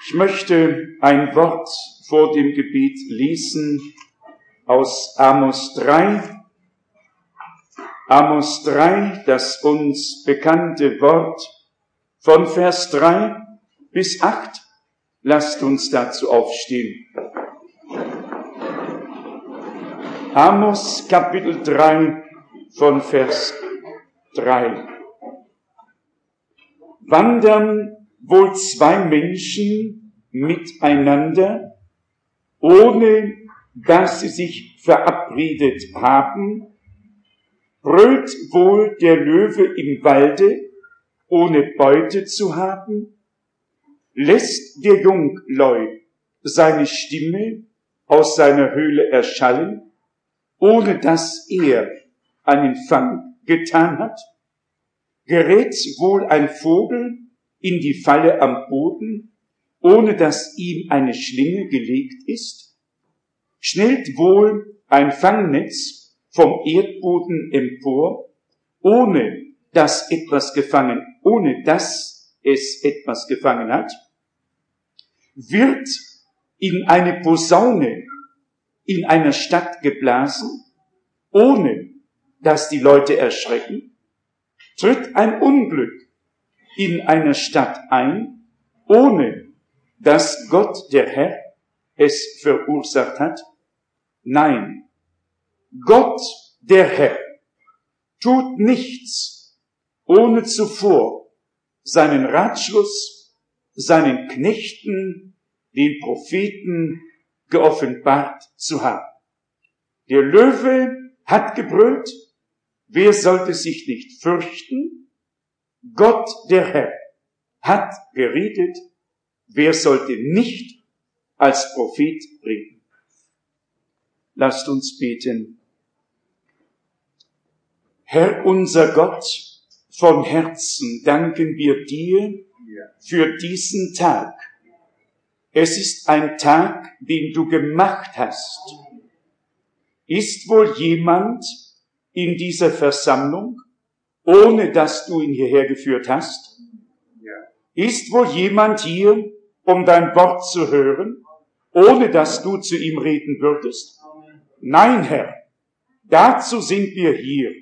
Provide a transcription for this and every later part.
Ich möchte ein Wort vor dem Gebet lesen aus Amos 3. Amos 3, das uns bekannte Wort von Vers 3 bis 8. Lasst uns dazu aufstehen. Amos Kapitel 3 von Vers 3. Wandern wohl zwei Menschen miteinander, ohne dass sie sich verabredet haben? Brüllt wohl der Löwe im Walde, ohne Beute zu haben? Lässt der Jungläu seine Stimme aus seiner Höhle erschallen, ohne dass er einen Fang getan hat? Gerät wohl ein Vogel in die Falle am Boden, ohne dass ihm eine Schlinge gelegt ist? Schnellt wohl ein Fangnetz vom Erdboden empor, ohne dass es etwas gefangen hat? Wird in eine Posaune in einer Stadt geblasen, ohne dass die Leute erschrecken? Tritt ein Unglück in einer Stadt ein, ohne dass Gott, der Herr, es verursacht hat? Nein, Gott, der Herr, tut nichts, ohne zuvor seinen Ratschluss, seinen Knechten, den Propheten, geoffenbart zu haben. Der Löwe hat gebrüllt, wer sollte sich nicht fürchten? Gott, der Herr, hat geredet, wer sollte nicht als Prophet reden? Lasst uns beten. Herr unser Gott, von Herzen danken wir dir für diesen Tag. Es ist ein Tag, den du gemacht hast. Ist wohl jemand in dieser Versammlung, ohne dass du ihn hierher geführt hast? Ist wohl jemand hier, um dein Wort zu hören, ohne dass du zu ihm reden würdest? Nein, Herr, dazu sind wir hier,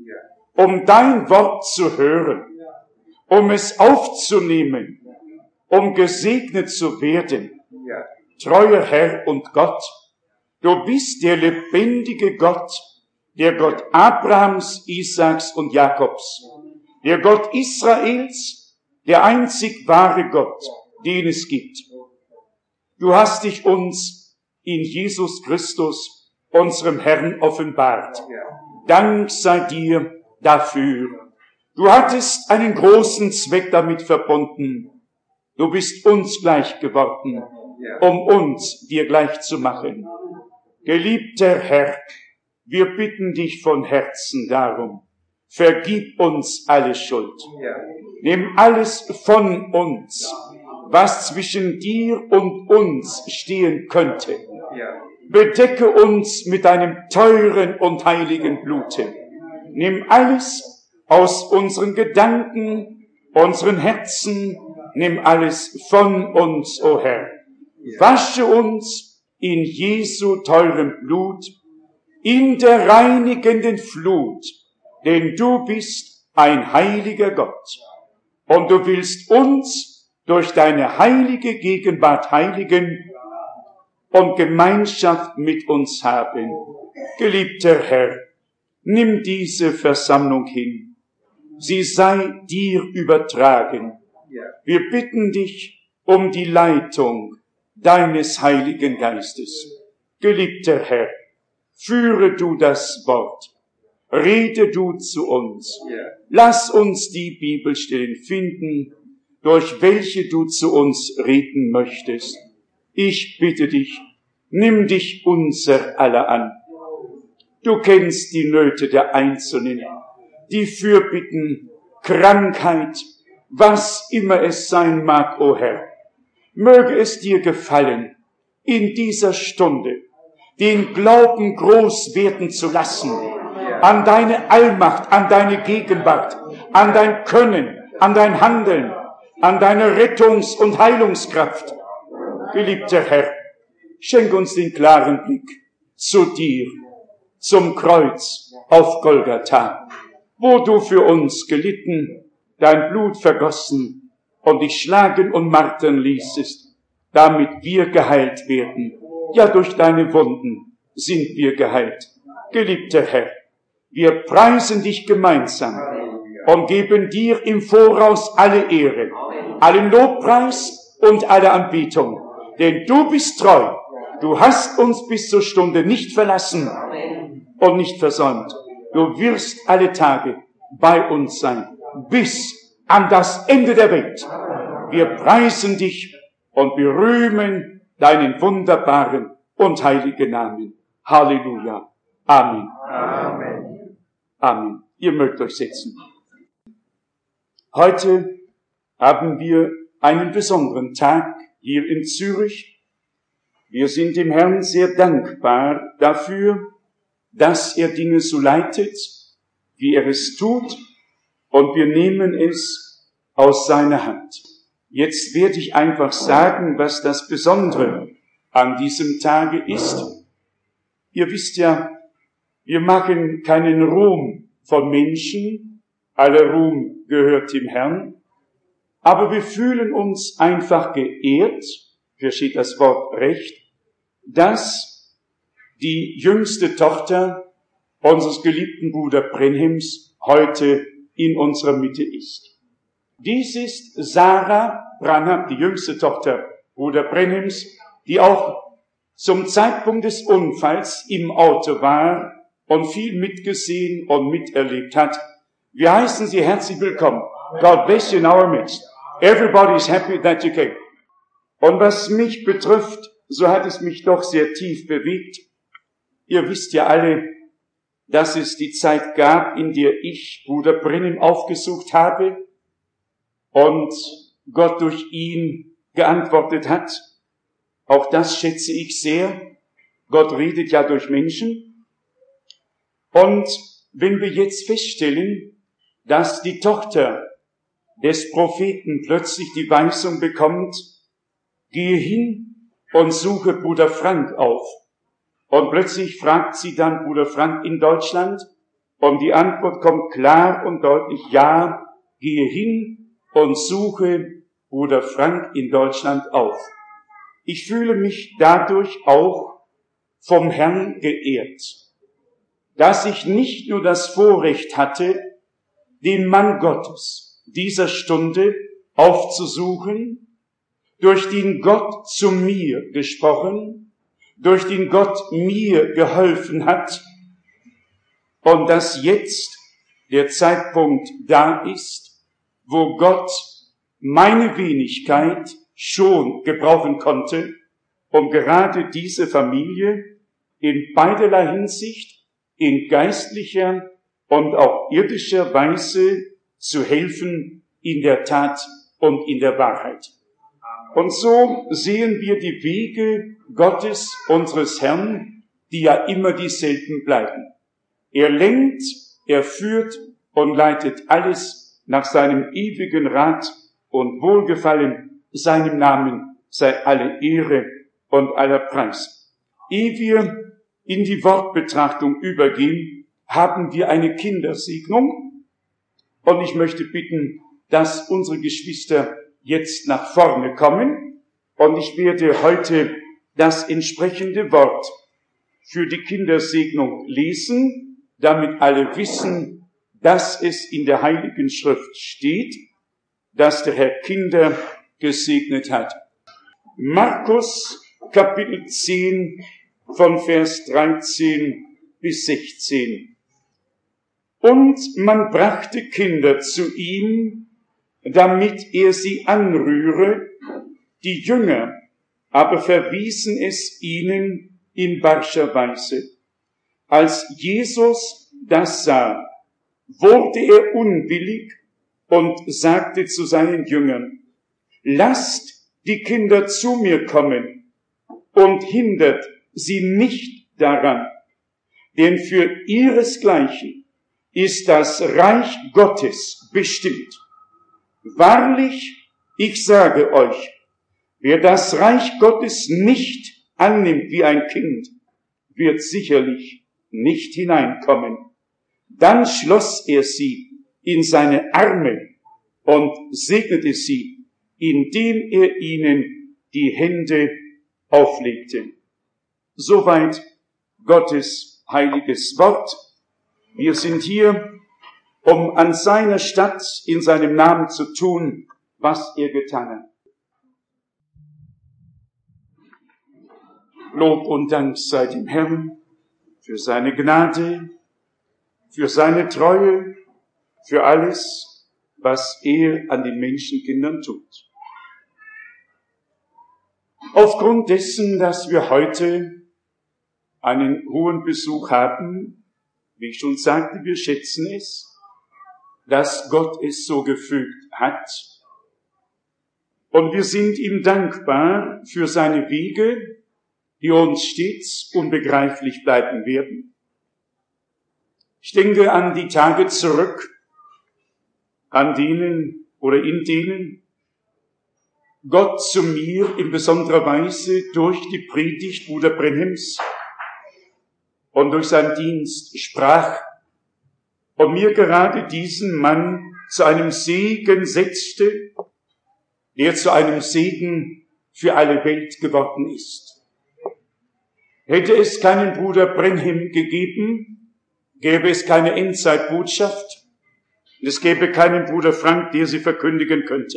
um dein Wort zu hören, um es aufzunehmen, um gesegnet zu werden. Treuer Herr und Gott, du bist der lebendige Gott, der Gott Abrahams, Isaaks und Jakobs, der Gott Israels, der einzig wahre Gott, den es gibt. Du hast dich uns in Jesus Christus, unserem Herrn, offenbart. Dank sei dir dafür. Du hattest einen großen Zweck damit verbunden. Du bist uns gleich geworden, um uns dir gleich zu machen. Geliebter Herr, wir bitten dich von Herzen darum, vergib uns alle Schuld. Nimm alles von uns, was zwischen dir und uns stehen könnte. Bedecke uns mit deinem teuren und heiligen Blute. Nimm alles aus unseren Gedanken, unseren Herzen, nimm alles von uns, o Herr. Wasche uns in Jesu teurem Blut, in der reinigenden Flut, denn du bist ein heiliger Gott. Und du willst uns durch deine heilige Gegenwart heiligen und Gemeinschaft mit uns haben. Geliebter Herr, nimm diese Versammlung hin. Sie sei dir übertragen. Wir bitten dich um die Leitung deines Heiligen Geistes. Geliebter Herr, führe du das Wort. Rede du zu uns. Lass uns die Bibelstellen finden, durch welche du zu uns reden möchtest. Ich bitte dich, nimm dich unser aller an. Du kennst die Nöte der Einzelnen, die Fürbitten, Krankheit, was immer es sein mag, o Herr. Möge es dir gefallen, in dieser Stunde den Glauben groß werden zu lassen, an deine Allmacht, an deine Gegenwart, an dein Können, an dein Handeln, an deine Rettungs- und Heilungskraft, Geliebter Herr, schenk uns den klaren Blick zu dir, zum Kreuz auf Golgatha, wo du für uns gelitten, dein Blut vergossen und dich schlagen und martern ließest, damit wir geheilt werden. Ja, durch deine Wunden sind wir geheilt. Geliebter Herr, wir preisen dich gemeinsam und geben dir im Voraus alle Ehre, allen Lobpreis und alle Anbetung. Denn du bist treu. Du hast uns bis zur Stunde nicht verlassen und nicht versäumt. Du wirst alle Tage bei uns sein, bis an das Ende der Welt. Wir preisen dich und berühmen deinen wunderbaren und heiligen Namen. Halleluja. Amen. Amen. Amen. Ihr mögt euch setzen. Heute haben wir einen besonderen Tag hier in Zürich. Wir sind dem Herrn sehr dankbar dafür, dass er Dinge so leitet, wie er es tut, und wir nehmen es aus seiner Hand. Jetzt werde ich einfach sagen, was das Besondere an diesem Tage ist. Ihr wisst ja, wir machen keinen Ruhm von Menschen, aller Ruhm gehört dem Herrn, aber wir fühlen uns einfach geehrt, hier steht das Wort Recht, dass die jüngste Tochter unseres geliebten Bruder Brenhims heute in unserer Mitte ist. Dies ist Sarah Branham, die jüngste Tochter Bruder Brenhims, die auch zum Zeitpunkt des Unfalls im Auto war und viel mitgesehen und miterlebt hat. Wir heißen Sie herzlich willkommen. God bless you in our midst. Everybody is happy that you came. Und was mich betrifft, so hat es mich doch sehr tief bewegt. Ihr wisst ja alle, dass es die Zeit gab, in der ich Bruder Brenhim aufgesucht habe und Gott durch ihn geantwortet hat. Auch das schätze ich sehr. Gott redet ja durch Menschen. Und wenn wir jetzt feststellen, dass die Tochter des Propheten plötzlich die Weisung bekommt, gehe hin und suche Bruder Frank auf. Und plötzlich fragt sie dann Bruder Frank in Deutschland und die Antwort kommt klar und deutlich, ja, gehe hin und suche Bruder Frank in Deutschland auf. Ich fühle mich dadurch auch vom Herrn geehrt, dass ich nicht nur das Vorrecht hatte, den Mann Gottes dieser Stunde aufzusuchen, durch den Gott zu mir gesprochen, durch den Gott mir geholfen hat und dass jetzt der Zeitpunkt da ist, wo Gott meine Wenigkeit schon gebrauchen konnte, um gerade diese Familie in beiderlei Hinsicht, in geistlicher und auch irdischer Weise zu helfen in der Tat und in der Wahrheit. Und so sehen wir die Wege Gottes, unseres Herrn, die ja immer dieselben bleiben. Er lenkt, er führt und leitet alles nach seinem ewigen Rat und Wohlgefallen. Seinem Namen sei alle Ehre und aller Preis. Ehe wir in die Wortbetrachtung übergehen, haben wir eine Kindersegnung. Und ich möchte bitten, dass unsere Geschwister jetzt nach vorne kommen. Und ich werde heute das entsprechende Wort für die Kindersegnung lesen, damit alle wissen, dass es in der Heiligen Schrift steht, dass der Herr Kinder gesegnet hat. Markus Kapitel 10 von Vers 13 bis 16. Und man brachte Kinder zu ihm, damit er sie anrühre, die Jünger aber verwiesen es ihnen in barscher Weise. Als Jesus das sah, wurde er unwillig und sagte zu seinen Jüngern, lasst die Kinder zu mir kommen und hindert sie nicht daran, denn für ihresgleichen ist das Reich Gottes bestimmt. Wahrlich, ich sage euch, Wer das Reich Gottes nicht annimmt wie ein Kind, wird sicherlich nicht hineinkommen. Dann schloss er sie in seine Arme und segnete sie, indem er ihnen die Hände auflegte. Soweit Gottes heiliges Wort. Wir sind hier, um an seiner Statt in seinem Namen zu tun, was er getan hat. Lob und Dank sei dem Herrn für seine Gnade, für seine Treue, für alles, was er an den Menschenkindern tut. Aufgrund dessen, dass wir heute einen hohen Besuch haben, wie ich schon sagte, wir schätzen es, dass Gott es so gefügt hat. Und wir sind ihm dankbar für seine Wege, die uns stets unbegreiflich bleiben werden. Ich denke an die Tage zurück, an denen oder in denen Gott zu mir in besonderer Weise durch die Predigt Bruder Brenhims und durch seinen Dienst sprach und mir gerade diesen Mann zu einem Segen setzte, der zu einem Segen für alle Welt geworden ist. Hätte es keinen Bruder Brenhim gegeben, gäbe es keine Endzeitbotschaft, und es gäbe keinen Bruder Frank, der sie verkündigen könnte.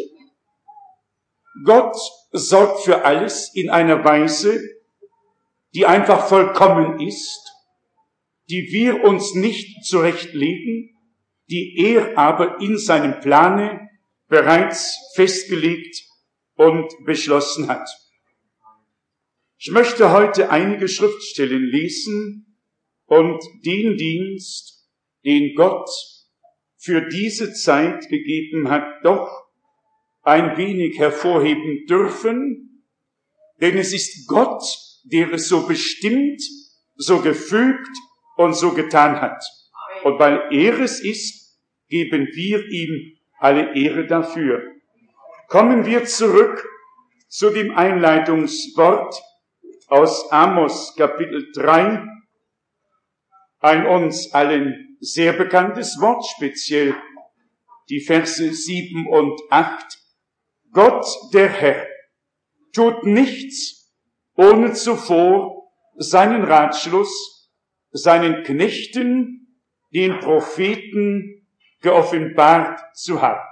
Gott sorgt für alles in einer Weise, die einfach vollkommen ist, die wir uns nicht zurechtlegen, die er aber in seinem Plane bereits festgelegt und beschlossen hat. Ich möchte heute einige Schriftstellen lesen und den Dienst, den Gott für diese Zeit gegeben hat, doch ein wenig hervorheben dürfen, denn es ist Gott, der es so bestimmt, so gefügt und so getan hat. Und weil er es ist, geben wir ihm alle Ehre dafür. Kommen wir zurück zu dem Einleitungswort aus Amos Kapitel 3, ein uns allen sehr bekanntes Wort, speziell die Verse 7 und 8. Gott, der Herr, tut nichts, ohne zuvor seinen Ratschluss, seinen Knechten, den Propheten, geoffenbart zu haben.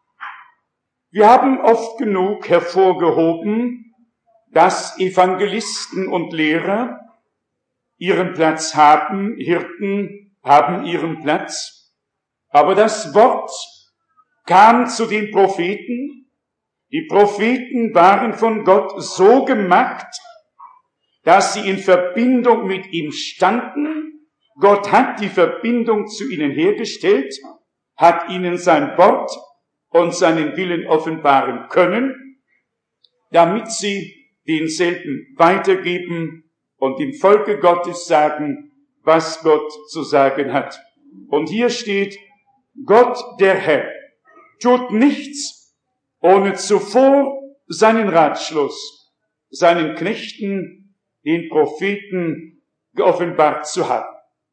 Wir haben oft genug hervorgehoben, dass Evangelisten und Lehrer ihren Platz haben, Hirten haben ihren Platz, aber das Wort kam zu den Propheten. Die Propheten waren von Gott so gemacht, dass sie in Verbindung mit ihm standen. Gott hat die Verbindung zu ihnen hergestellt, hat ihnen sein Wort und seinen Willen offenbaren können, damit sie denselben weitergeben und dem Volke Gottes sagen, was Gott zu sagen hat. Und hier steht, Gott, der Herr, tut nichts, ohne zuvor seinen Ratschluss, seinen Knechten, den Propheten, geoffenbart zu haben.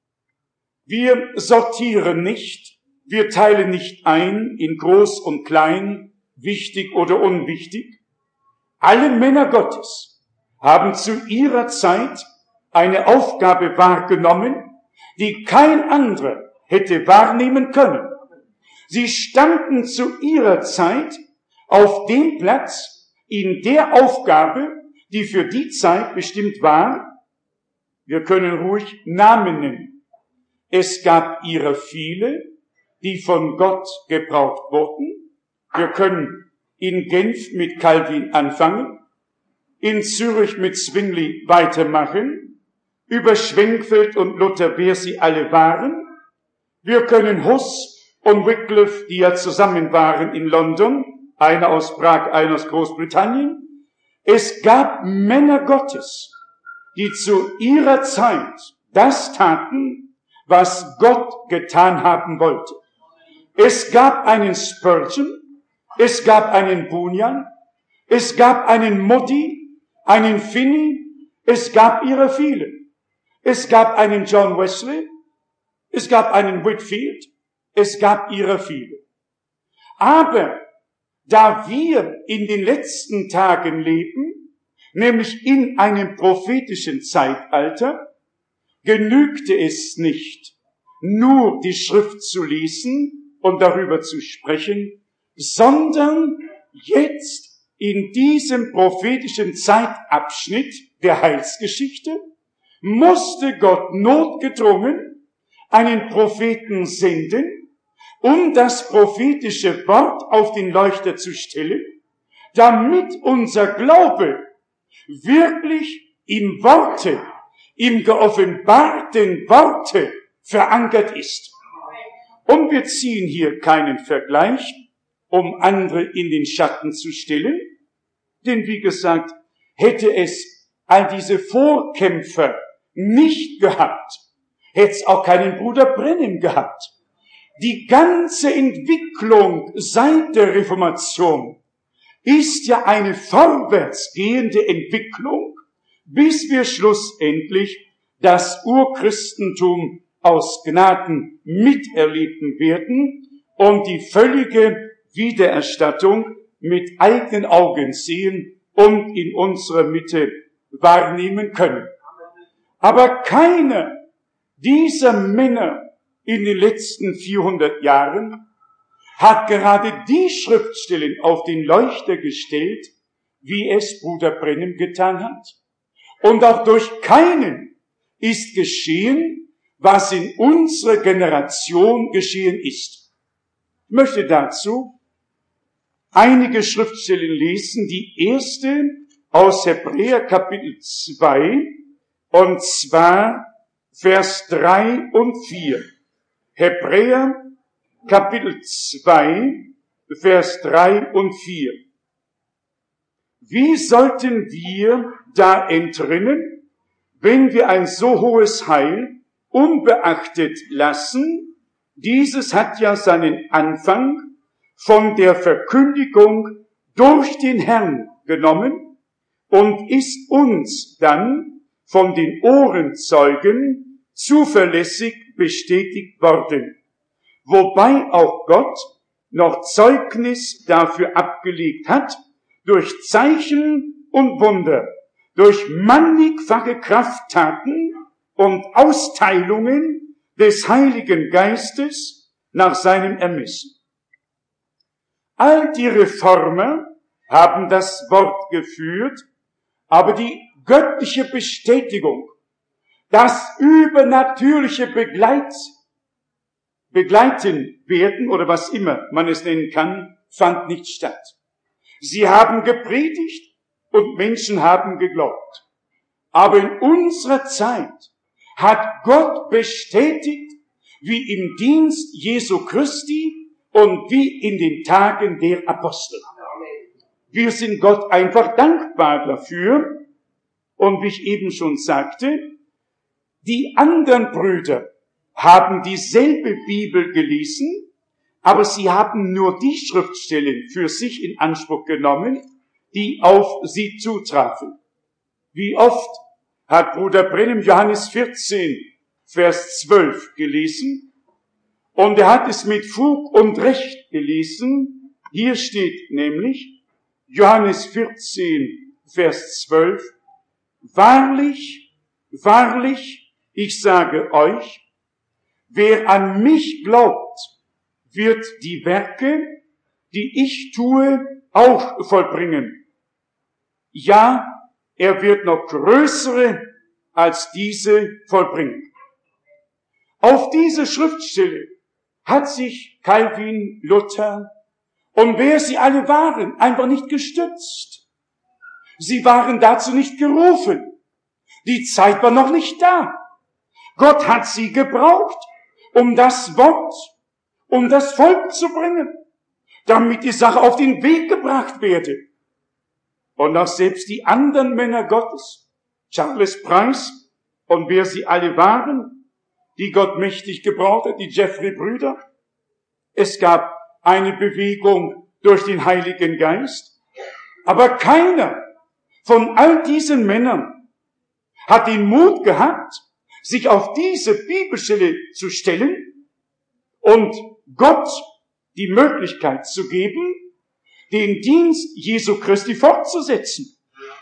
Wir sortieren nicht, wir teilen nicht ein in groß und klein, wichtig oder unwichtig. Alle Männer Gottes haben zu ihrer Zeit eine Aufgabe wahrgenommen, die kein anderer hätte wahrnehmen können. Sie standen zu ihrer Zeit auf dem Platz in der Aufgabe, die für die Zeit bestimmt war. Wir können ruhig Namen nennen. Es gab ihrer viele, die von Gott gebraucht wurden. Wir können in Genf mit Calvin anfangen, in Zürich mit Zwingli weitermachen, über Schwenkfeld und Luther, wer sie alle waren. Wir können Huss und Wycliffe, die ja zusammen waren in London, einer aus Prag, einer aus Großbritannien. Es gab Männer Gottes, die zu ihrer Zeit das taten, was Gott getan haben wollte. Es gab einen Spurgeon, es gab einen Bunyan, Es gab einen Modi, einen Finney, es gab ihre viele. Es gab einen John Wesley, es gab einen Whitefield, es gab ihre viele. Aber da wir in den letzten Tagen leben, nämlich in einem prophetischen Zeitalter, genügte es nicht, nur die Schrift zu lesen und darüber zu sprechen, sondern jetzt in diesem prophetischen Zeitabschnitt der Heilsgeschichte musste Gott notgedrungen einen Propheten senden, um das prophetische Wort auf den Leuchter zu stellen, damit unser Glaube wirklich im Worte, im geoffenbarten Worte verankert ist. Und wir ziehen hier keinen Vergleich, um andere in den Schatten zu stellen, denn wie gesagt, hätte es all diese Vorkämpfer nicht gehabt, hätte es auch keinen Bruder Brennan gehabt. Die ganze Entwicklung seit der Reformation ist ja eine vorwärtsgehende Entwicklung, bis wir schlussendlich das Urchristentum aus Gnaden miterleben werden und die völlige Wiedererstattung mit eigenen Augen sehen und in unserer Mitte wahrnehmen können. Aber keiner dieser Männer in den letzten 400 Jahren hat gerade die Schriftstellen auf den Leuchter gestellt, wie es Bruder Brennan getan hat. Und auch durch keinen ist geschehen, was in unserer Generation geschehen ist. Ich möchte dazu einige Schriftstellen lesen. Die erste aus Hebräer Kapitel 2, und zwar Vers 3 und 4. Hebräer Kapitel 2, Vers 3 und 4. Wie sollten wir da entrinnen, wenn wir ein so hohes Heil unbeachtet lassen? Dieses hat ja seinen Anfang von der Verkündigung durch den Herrn genommen und ist uns dann von den Ohrenzeugen zuverlässig bestätigt worden, wobei auch Gott noch Zeugnis dafür abgelegt hat, durch Zeichen und Wunder, durch mannigfache Krafttaten und Austeilungen des Heiligen Geistes nach seinem Ermessen. All die Reformer haben das Wort geführt, aber die göttliche Bestätigung, das übernatürliche Begleiten werden oder was immer man es nennen kann, fand nicht statt. Sie haben gepredigt und Menschen haben geglaubt. Aber in unserer Zeit hat Gott bestätigt, wie im Dienst Jesu Christi und wie in den Tagen der Apostel. Wir sind Gott einfach dankbar dafür. Und wie ich eben schon sagte, die anderen Brüder haben dieselbe Bibel gelesen, aber sie haben nur die Schriftstellen für sich in Anspruch genommen, die auf sie zutrafen. Wie oft hat Bruder Brennan Johannes 14, Vers 12 gelesen, und er hat es mit Fug und Recht gelesen. Hier steht nämlich Johannes 14, Vers 12, Wahrlich, wahrlich, ich sage euch, wer an mich glaubt, wird die Werke, die ich tue, auch vollbringen. Ja, er wird noch größere als diese vollbringen. Auf diese Schriftstelle hat sich Calvin, Luther und wer sie alle waren, einfach nicht gestützt. Sie waren dazu nicht gerufen. Die Zeit war noch nicht da. Gott hat sie gebraucht, um das Wort, um das Volk zu bringen, damit die Sache auf den Weg gebracht werde. Und auch selbst die anderen Männer Gottes, Charles Price und wer sie alle waren, die Gott mächtig gebraucht hat, die Jeffrey-Brüder. Es gab eine Bewegung durch den Heiligen Geist, Aber keiner von all diesen Männern hat den Mut gehabt, sich auf diese Bibelstelle zu stellen und Gott die Möglichkeit zu geben, den Dienst Jesu Christi fortzusetzen.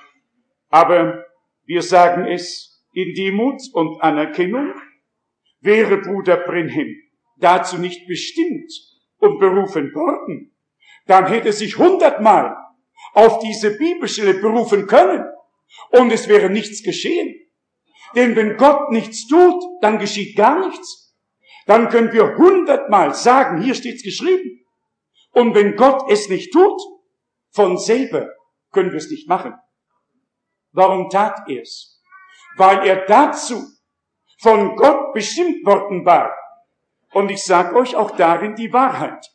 Aber wir sagen es in Demut und Anerkennung, wäre Bruder Branham dazu nicht bestimmt und berufen worden, dann hätte er sich 100-mal auf diese Bibelstelle berufen können und es wäre nichts geschehen. Denn wenn Gott nichts tut, dann geschieht gar nichts. Dann können wir 100-mal sagen, hier steht's geschrieben. Und wenn Gott es nicht tut, von selber können wir es nicht machen. Warum tat er es? Weil er dazu von Gott bestimmt worden war. Und ich sage euch auch darin die Wahrheit.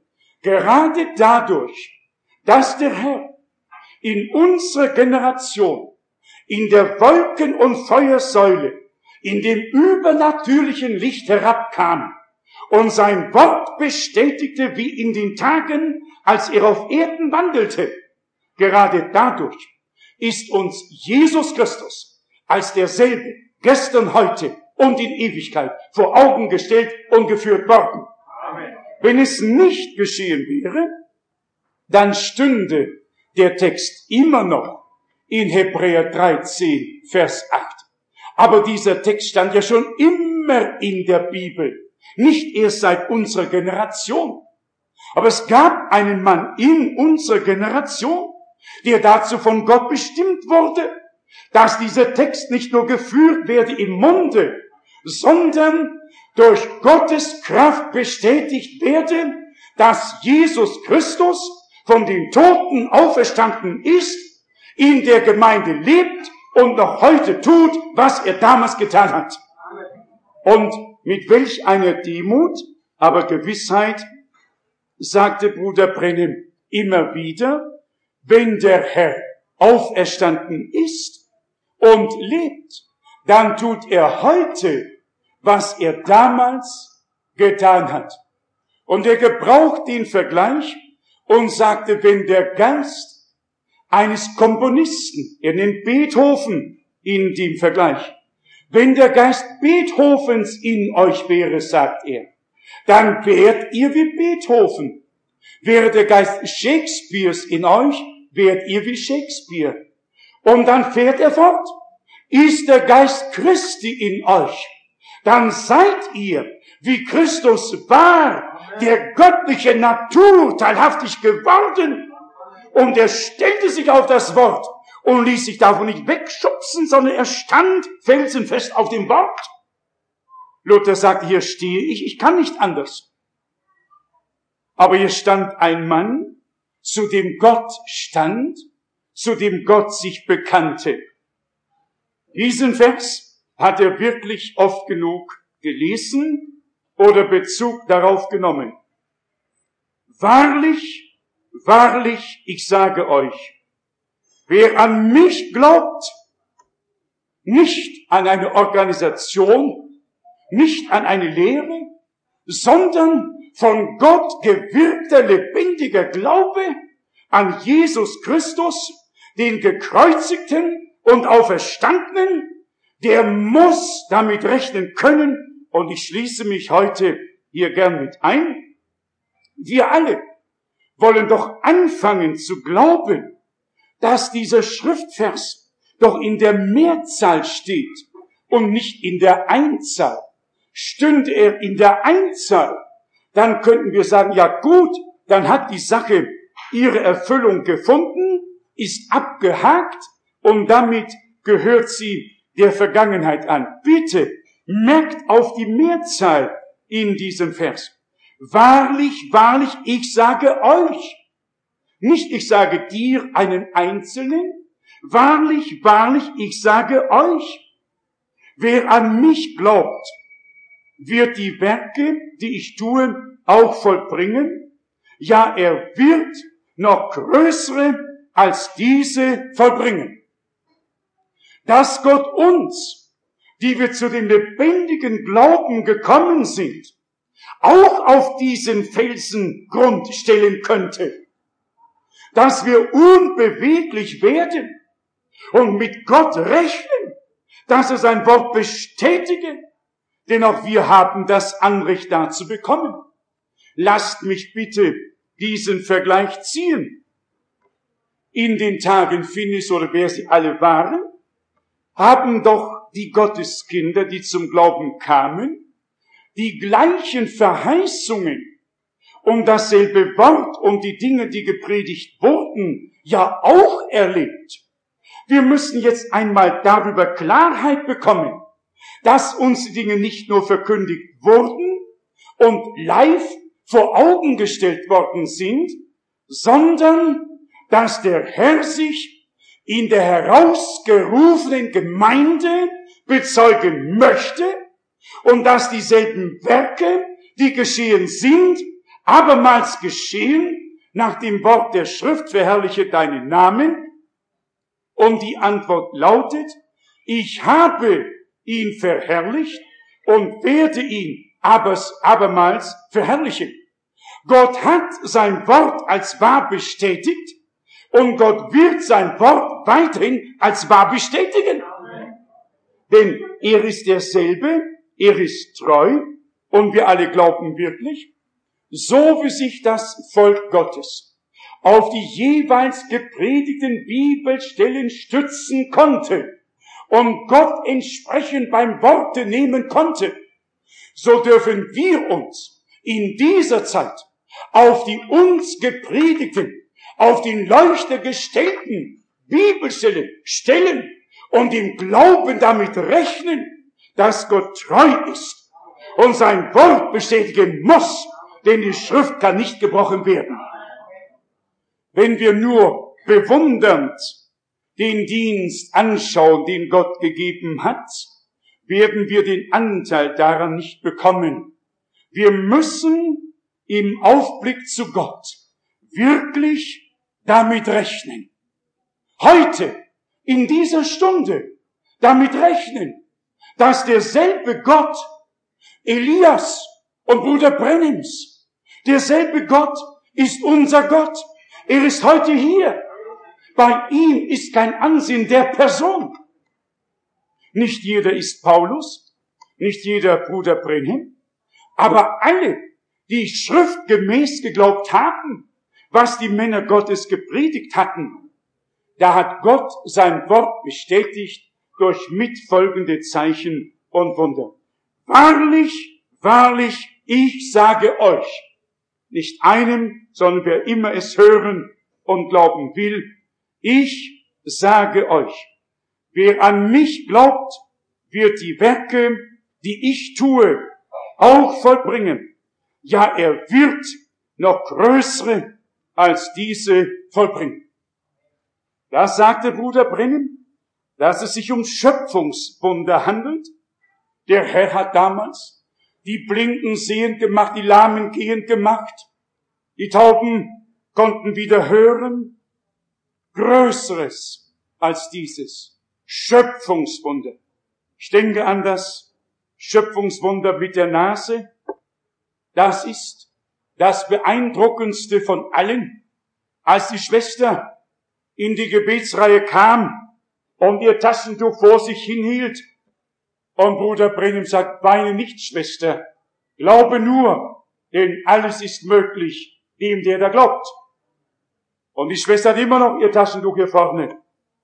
Gerade dadurch, dass der Herr in unserer Generation, in der Wolken- und Feuersäule, in dem übernatürlichen Licht herabkam und sein Wort bestätigte wie in den Tagen, als er auf Erden wandelte. Gerade dadurch ist uns Jesus Christus als derselbe gestern, heute und in Ewigkeit vor Augen gestellt und geführt worden. Amen. Wenn es nicht geschehen wäre, dann stünde der Text immer noch in Hebräer 13, Vers 8. Aber dieser Text stand ja schon immer in der Bibel, nicht erst seit unserer Generation. Aber es gab einen Mann in unserer Generation, der dazu von Gott bestimmt wurde, dass dieser Text nicht nur geführt werde im Munde, sondern durch Gottes Kraft bestätigt werde, dass Jesus Christus von den Toten auferstanden ist, in der Gemeinde lebt und noch heute tut, was er damals getan hat. Und mit welch einer Demut, aber Gewissheit, sagte Bruder Branham immer wieder, wenn der Herr auferstanden ist und lebt, dann tut er heute, was er damals getan hat. Und er gebraucht den Vergleich und sagte, wenn der Geist eines Komponisten, er nennt Beethoven in dem Vergleich, wenn der Geist Beethovens in euch wäre, sagt er, dann wärt ihr wie Beethoven. Wäre der Geist Shakespeares in euch, wärt ihr wie Shakespeare. Und dann fährt er fort. Ist der Geist Christi in euch, dann seid ihr, wie Christus war, der göttliche Natur teilhaftig geworden. Und er stellte sich auf das Wort und ließ sich davon nicht wegschubsen, sondern er stand felsenfest auf dem Wort. Luther sagte, hier stehe ich kann nicht anders. Aber hier stand ein Mann, zu dem Gott stand, zu dem Gott sich bekannte. Diesen Vers hat er wirklich oft genug gelesen oder Bezug darauf genommen. Wahrlich, wahrlich, ich sage euch, wer an mich glaubt, nicht an eine Organisation, nicht an eine Lehre, sondern von Gott gewirkter lebendiger Glaube an Jesus Christus, den Gekreuzigten und Auferstandenen, der muss damit rechnen können, und ich schließe mich heute hier gern mit ein, wir alle wollen doch anfangen zu glauben, dass dieser Schriftvers doch in der Mehrzahl steht und nicht in der Einzahl. Stünde er in der Einzahl, dann könnten wir sagen, ja gut, dann hat die Sache ihre Erfüllung gefunden, ist abgehakt und damit gehört sie der Vergangenheit an. Bitte merkt auf die Mehrzahl in diesem Vers. Wahrlich, wahrlich, ich sage euch. Nicht ich sage dir, einen Einzelnen. Wahrlich, wahrlich, ich sage euch. Wer an mich glaubt, wird die Werke, die ich tue, auch vollbringen. Ja, er wird noch größere als diese vollbringen. Dass Gott uns, die wir zu dem lebendigen Glauben gekommen sind, auch auf diesen Felsengrund stellen könnte. dass wir unbeweglich werden und mit Gott rechnen, dass er sein Wort bestätige. Denn auch wir haben das Anrecht dazu bekommen. Lasst mich bitte diesen Vergleich ziehen. In den Tagen Finis, oder wer sie alle waren, haben doch die Gotteskinder, die zum Glauben kamen, die gleichen Verheißungen um dasselbe Wort, um die Dinge, die gepredigt wurden, ja auch erlebt. Wir müssen jetzt einmal darüber Klarheit bekommen, dass uns die Dinge nicht nur verkündigt wurden und live vor Augen gestellt worden sind, sondern dass der Herr sich in der herausgerufenen Gemeinde bezeugen möchte und dass dieselben Werke, die geschehen sind, abermals geschehen nach dem Wort der Schrift, verherrliche deinen Namen. Und die Antwort lautet, ich habe ihn verherrlicht und werde ihn abermals verherrlichen. Gott hat sein Wort als wahr bestätigt und Gott wird sein Wort weiterhin als wahr bestätigen. Denn er ist derselbe, er ist treu und wir alle glauben wirklich, so wie sich das Volk Gottes auf die jeweils gepredigten Bibelstellen stützen konnte und Gott entsprechend beim Worte nehmen konnte, so dürfen wir uns in dieser Zeit auf die uns gepredigten, auf den Leuchter gestellten Bibelstellen stellen und im Glauben damit rechnen, dass Gott treu ist und sein Wort bestätigen muss, denn die Schrift kann nicht gebrochen werden. Wenn wir nur bewundernd den Dienst anschauen, den Gott gegeben hat, werden wir den Anteil daran nicht bekommen. Wir müssen im Aufblick zu Gott wirklich damit rechnen. Heute, in dieser Stunde, damit rechnen, dass derselbe Gott, Elias und Bruder Brennims, derselbe Gott ist unser Gott. Er ist heute hier. Bei ihm ist kein Ansehen der Person. Nicht jeder ist Paulus, nicht jeder Bruder Brennim, aber alle, die schriftgemäß geglaubt haben, was die Männer Gottes gepredigt hatten, da hat Gott sein Wort bestätigt durch mitfolgende Zeichen und Wunder. Wahrlich, wahrlich, ich sage euch, nicht einem, sondern wer immer es hören und glauben will, ich sage euch, wer an mich glaubt, wird die Werke, die ich tue, auch vollbringen. Ja, er wird noch größere als diese vollbringen. Das sagte Bruder Brennim, dass es sich um Schöpfungswunder handelt. Der Herr hat damals die Blinden sehend gemacht, die Lahmen gehend gemacht, die Tauben konnten wieder hören. Größeres als dieses Schöpfungswunder. Ich denke an das Schöpfungswunder mit der Nase. Das ist das Beeindruckendste von allen, als die Schwester in die Gebetsreihe kam und ihr Taschentuch vor sich hinhielt. Und Bruder Brennim sagt, weine nicht, Schwester, glaube nur, denn alles ist möglich dem, der da glaubt. Und die Schwester hat immer noch ihr Taschentuch hier vorne.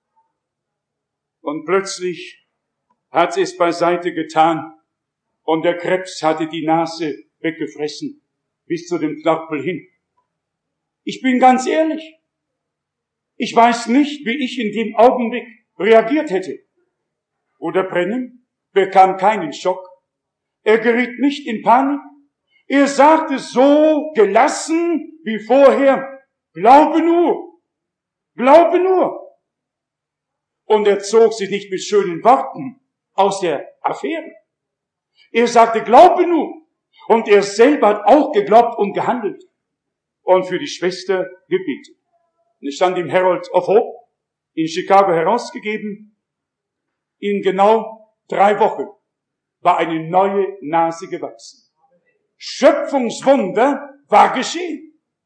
Und plötzlich hat sie es beiseite getan und der Krebs hatte die Nase weggefressen, bis zu dem Knorpel hin. Ich bin ganz ehrlich, ich weiß nicht, wie ich in dem Augenblick reagiert hätte. Bruder Brennim bekam keinen Schock. Er geriet nicht in Panik. Er sagte so gelassen wie vorher, glaube nur, glaube nur. Und er zog sich nicht mit schönen Worten aus der Affäre. Er sagte, glaube nur. Und er selber hat auch geglaubt und gehandelt. Und für die Schwester gebetet. Und es stand im Herald of Hope in Chicago herausgegeben. In genau 3 Wochen war eine neue Nase gewachsen. Schöpfungswunder war geschehen.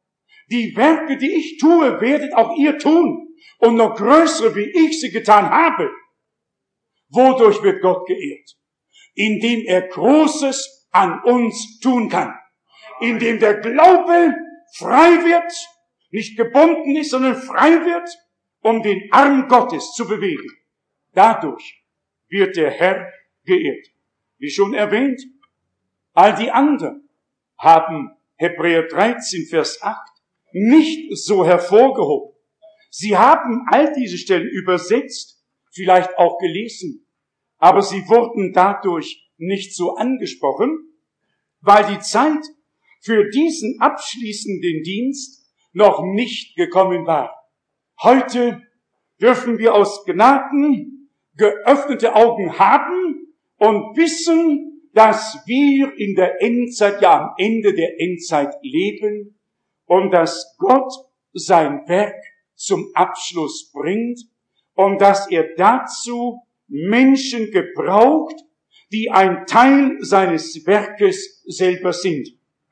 Die Werke, die ich tue, werdet auch ihr tun. Und noch größere, wie ich sie getan habe. Wodurch wird Gott geehrt? Indem er Großes an uns tun kann. Indem der Glaube frei wird, nicht gebunden ist, sondern frei wird, um den Arm Gottes zu bewegen. Dadurch wird der Herr geehrt. Wie schon erwähnt, all die anderen haben Hebräer 13, Vers 8 nicht so hervorgehoben. Sie haben all diese Stellen übersetzt, vielleicht auch gelesen, aber sie wurden dadurch nicht so angesprochen, weil die Zeit für diesen abschließenden Dienst noch nicht gekommen war. Heute dürfen wir aus Gnaden geöffnete Augen haben und wissen, dass wir in der Endzeit, ja am Ende der Endzeit leben und dass Gott sein Werk zum Abschluss bringt und dass er dazu Menschen gebraucht, die ein Teil seines Werkes selber sind.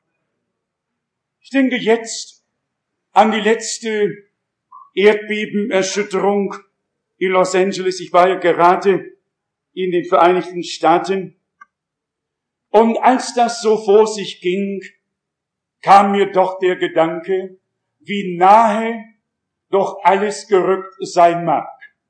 Ich denke jetzt an die letzte Erdbebenerschütterung in Los Angeles. Ich war ja gerade in den Vereinigten Staaten. Und als das so vor sich ging, kam mir doch der Gedanke, wie nahe doch alles gerückt sein mag.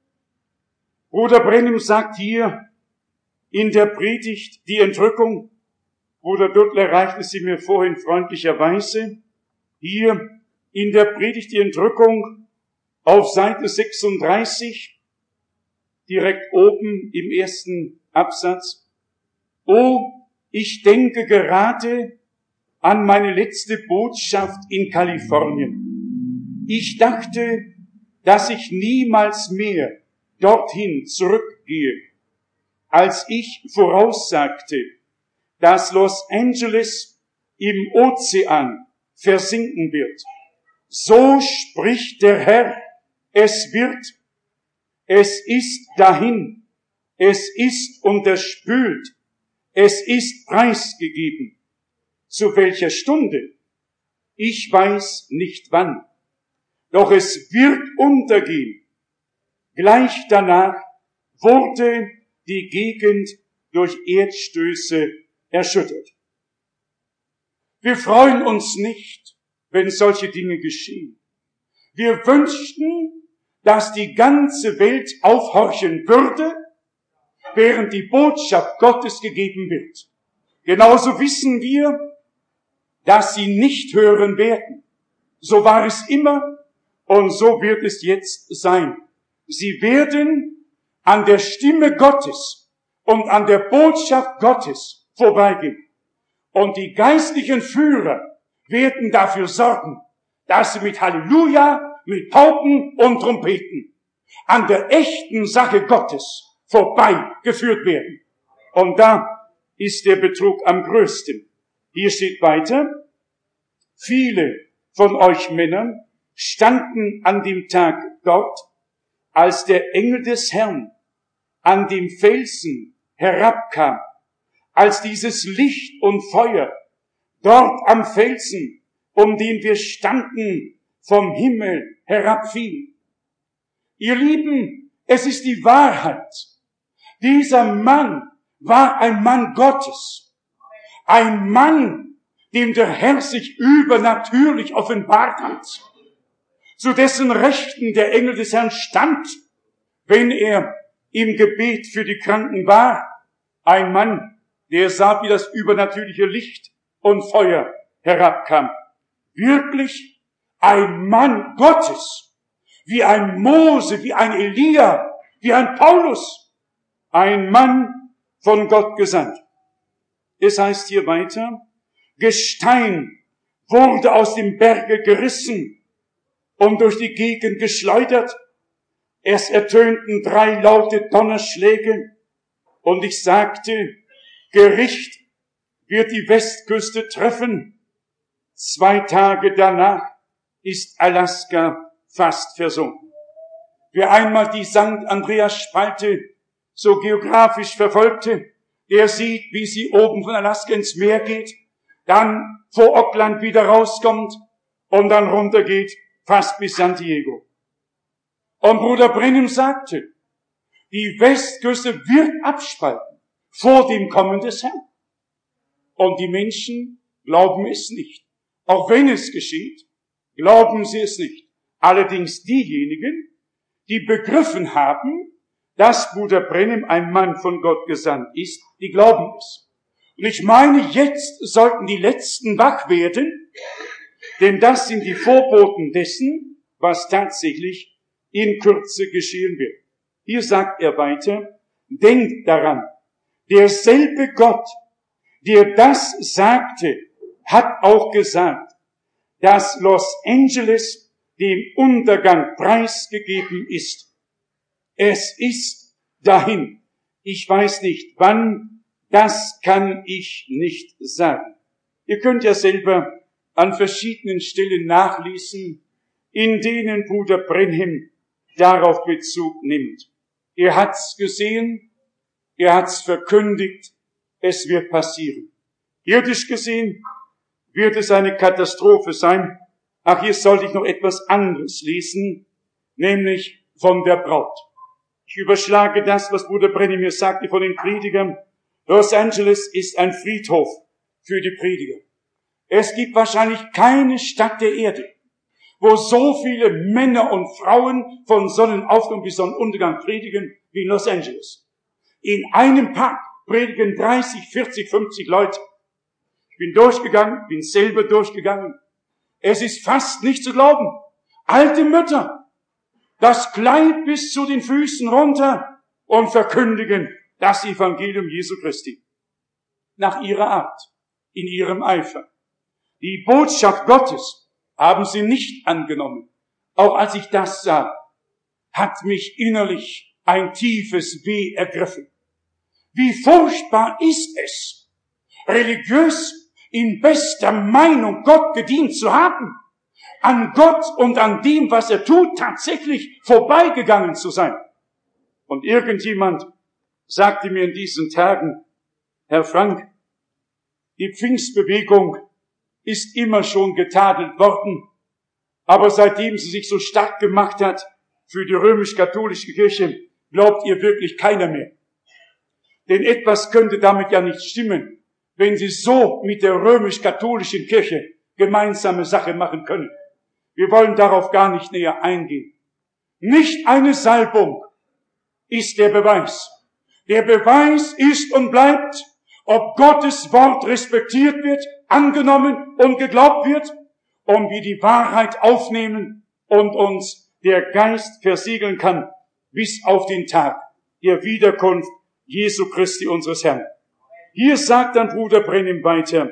Bruder Branham sagt hier in der Predigt die Entrückung, Bruder Duttler reichte sie mir vorhin freundlicherweise, hier in der Predigt die Entrückung auf Seite 36, direkt oben im ersten Absatz. Oh, ich denke gerade an meine letzte Botschaft in Kalifornien. Ich dachte, dass ich niemals mehr dorthin zurückgehe, als ich voraussagte, dass Los Angeles im Ozean versinken wird. So spricht der Herr, es wird, es ist dahin, es ist unterspült, es ist preisgegeben. Zu welcher Stunde? Ich weiß nicht wann. Doch es wird untergehen. Gleich danach wurde die Gegend durch Erdstöße erschüttert. Wir freuen uns nicht, wenn solche Dinge geschehen. Wir wünschten, dass die ganze Welt aufhorchen würde, während die Botschaft Gottes gegeben wird. Genauso wissen wir, dass sie nicht hören werden. So war es immer und so wird es jetzt sein. Sie werden an der Stimme Gottes und an der Botschaft Gottes vorbeigehen. Und die geistlichen Führer werden dafür sorgen, dass sie mit Halleluja, mit Pauken und Trompeten an der echten Sache Gottes vorbeigeführt werden. Und da ist der Betrug am größten. Hier steht weiter, viele von euch Männern standen an dem Tag dort, als der Engel des Herrn an dem Felsen herabkam, als dieses Licht und Feuer dort am Felsen, um den wir standen, vom Himmel herabfiel. Ihr Lieben, es ist die Wahrheit. Dieser Mann war ein Mann Gottes. Ein Mann, dem der Herr sich übernatürlich offenbart hat. Zu dessen Rechten der Engel des Herrn stand, wenn er im Gebet für die Kranken war. Ein Mann, der sah, wie das übernatürliche Licht und Feuer herabkam. Wirklich ein Mann Gottes, wie ein Mose, wie ein Elia, wie ein Paulus. Ein Mann von Gott gesandt. Es heißt hier weiter, Gestein wurde aus dem Berge gerissen und durch die Gegend geschleudert. Es ertönten 3 laute Donnerschläge und ich sagte, Gericht wird die Westküste treffen. 2 Tage danach ist Alaska fast versunken. Wer einmal die St. Andreas-Spalte so geografisch verfolgte, der sieht, wie sie oben von Alaska ins Meer geht, dann vor Auckland wieder rauskommt und dann runtergeht, fast bis San Diego. Und Bruder Branham sagte, die Westküste wird abspalten vor dem Kommen des Herrn. Und die Menschen glauben es nicht. Auch wenn es geschieht, glauben sie es nicht. Allerdings diejenigen, die begriffen haben, dass Bruder Branham ein Mann von Gott gesandt ist, die glauben es. Und ich meine, jetzt sollten die Letzten wach werden, denn das sind die Vorboten dessen, was tatsächlich in Kürze geschehen wird. Hier sagt er weiter, denkt daran, derselbe Gott, der das sagte, hat auch gesagt, dass Los Angeles dem Untergang preisgegeben ist. Es ist dahin. Ich weiß nicht wann, das kann ich nicht sagen. Ihr könnt ja selber an verschiedenen Stellen nachlesen, in denen Bruder Branham darauf Bezug nimmt. Er hat's gesehen, er hat's verkündigt, es wird passieren. Irdisch gesehen wird es eine Katastrophe sein. Ach, hier sollte ich noch etwas anderes lesen, nämlich von der Braut. Ich überschlage das, was Bruder Branham mir sagte von den Predigern. Los Angeles ist ein Friedhof für die Prediger. Es gibt wahrscheinlich keine Stadt der Erde, wo so viele Männer und Frauen von Sonnenaufgang bis Sonnenuntergang predigen wie in Los Angeles. In einem Park predigen 30, 40, 50 Leute. Ich bin durchgegangen, bin selber durchgegangen. Es ist fast nicht zu glauben. Alte Mütter, das Kleid bis zu den Füßen runter und verkündigen das Evangelium Jesu Christi. Nach ihrer Art, in ihrem Eifer. Die Botschaft Gottes haben sie nicht angenommen. Auch als ich das sah, hat mich innerlich ein tiefes Weh ergriffen. Wie furchtbar ist es, religiös in bester Meinung Gott gedient zu haben, an Gott und an dem, was er tut, tatsächlich vorbeigegangen zu sein. Und irgendjemand sagte mir in diesen Tagen, Herr Frank, die Pfingstbewegung ist immer schon getadelt worden, aber seitdem sie sich so stark gemacht hat für die römisch-katholische Kirche, glaubt ihr wirklich keiner mehr. Denn etwas könnte damit ja nicht stimmen, wenn sie so mit der römisch-katholischen Kirche gemeinsame Sache machen können. Wir wollen darauf gar nicht näher eingehen. Nicht eine Salbung ist der Beweis. Der Beweis ist und bleibt, ob Gottes Wort respektiert wird, angenommen und geglaubt wird, und wir die Wahrheit aufnehmen und uns der Geist versiegeln kann bis auf den Tag der Wiederkunft Jesu Christi unseres Herrn. Hier sagt dann Bruder Branham weiter,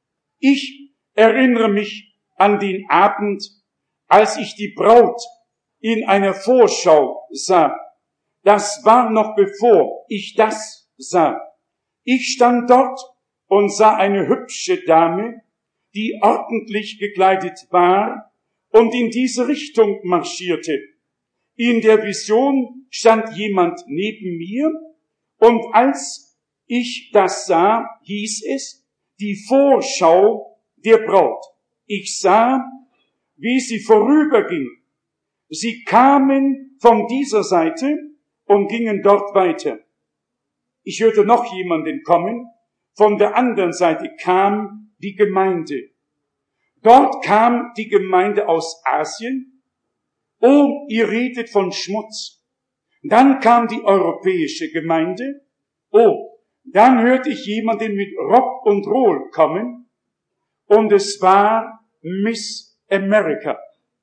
ich erinnere mich an den Abend, als ich die Braut in einer Vorschau sah. Das war noch bevor ich das sah. Ich stand dort und sah eine hübsche Dame, die ordentlich gekleidet war und in diese Richtung marschierte. In der Vision stand jemand neben mir und als ich das sah, hieß es, die Vorschau der Braut. Ich sah, wie sie vorüberging. Sie kamen von dieser Seite und gingen dort weiter. Ich hörte noch jemanden kommen. Von der anderen Seite kam die Gemeinde. Dort kam die Gemeinde aus Asien. Oh, ihr redet von Schmutz. Dann kam die europäische Gemeinde. Oh, dann hörte ich jemanden mit Rock und Roll kommen. Und es war Miss America.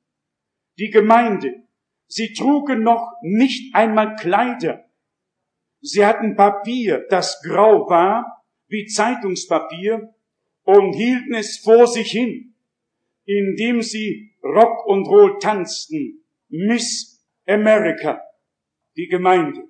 Die Gemeinde. Sie trugen noch nicht einmal Kleider. Sie hatten Papier, das grau war, wie Zeitungspapier, und hielten es vor sich hin, indem sie Rock und Roll tanzten. Miss America, die Gemeinde.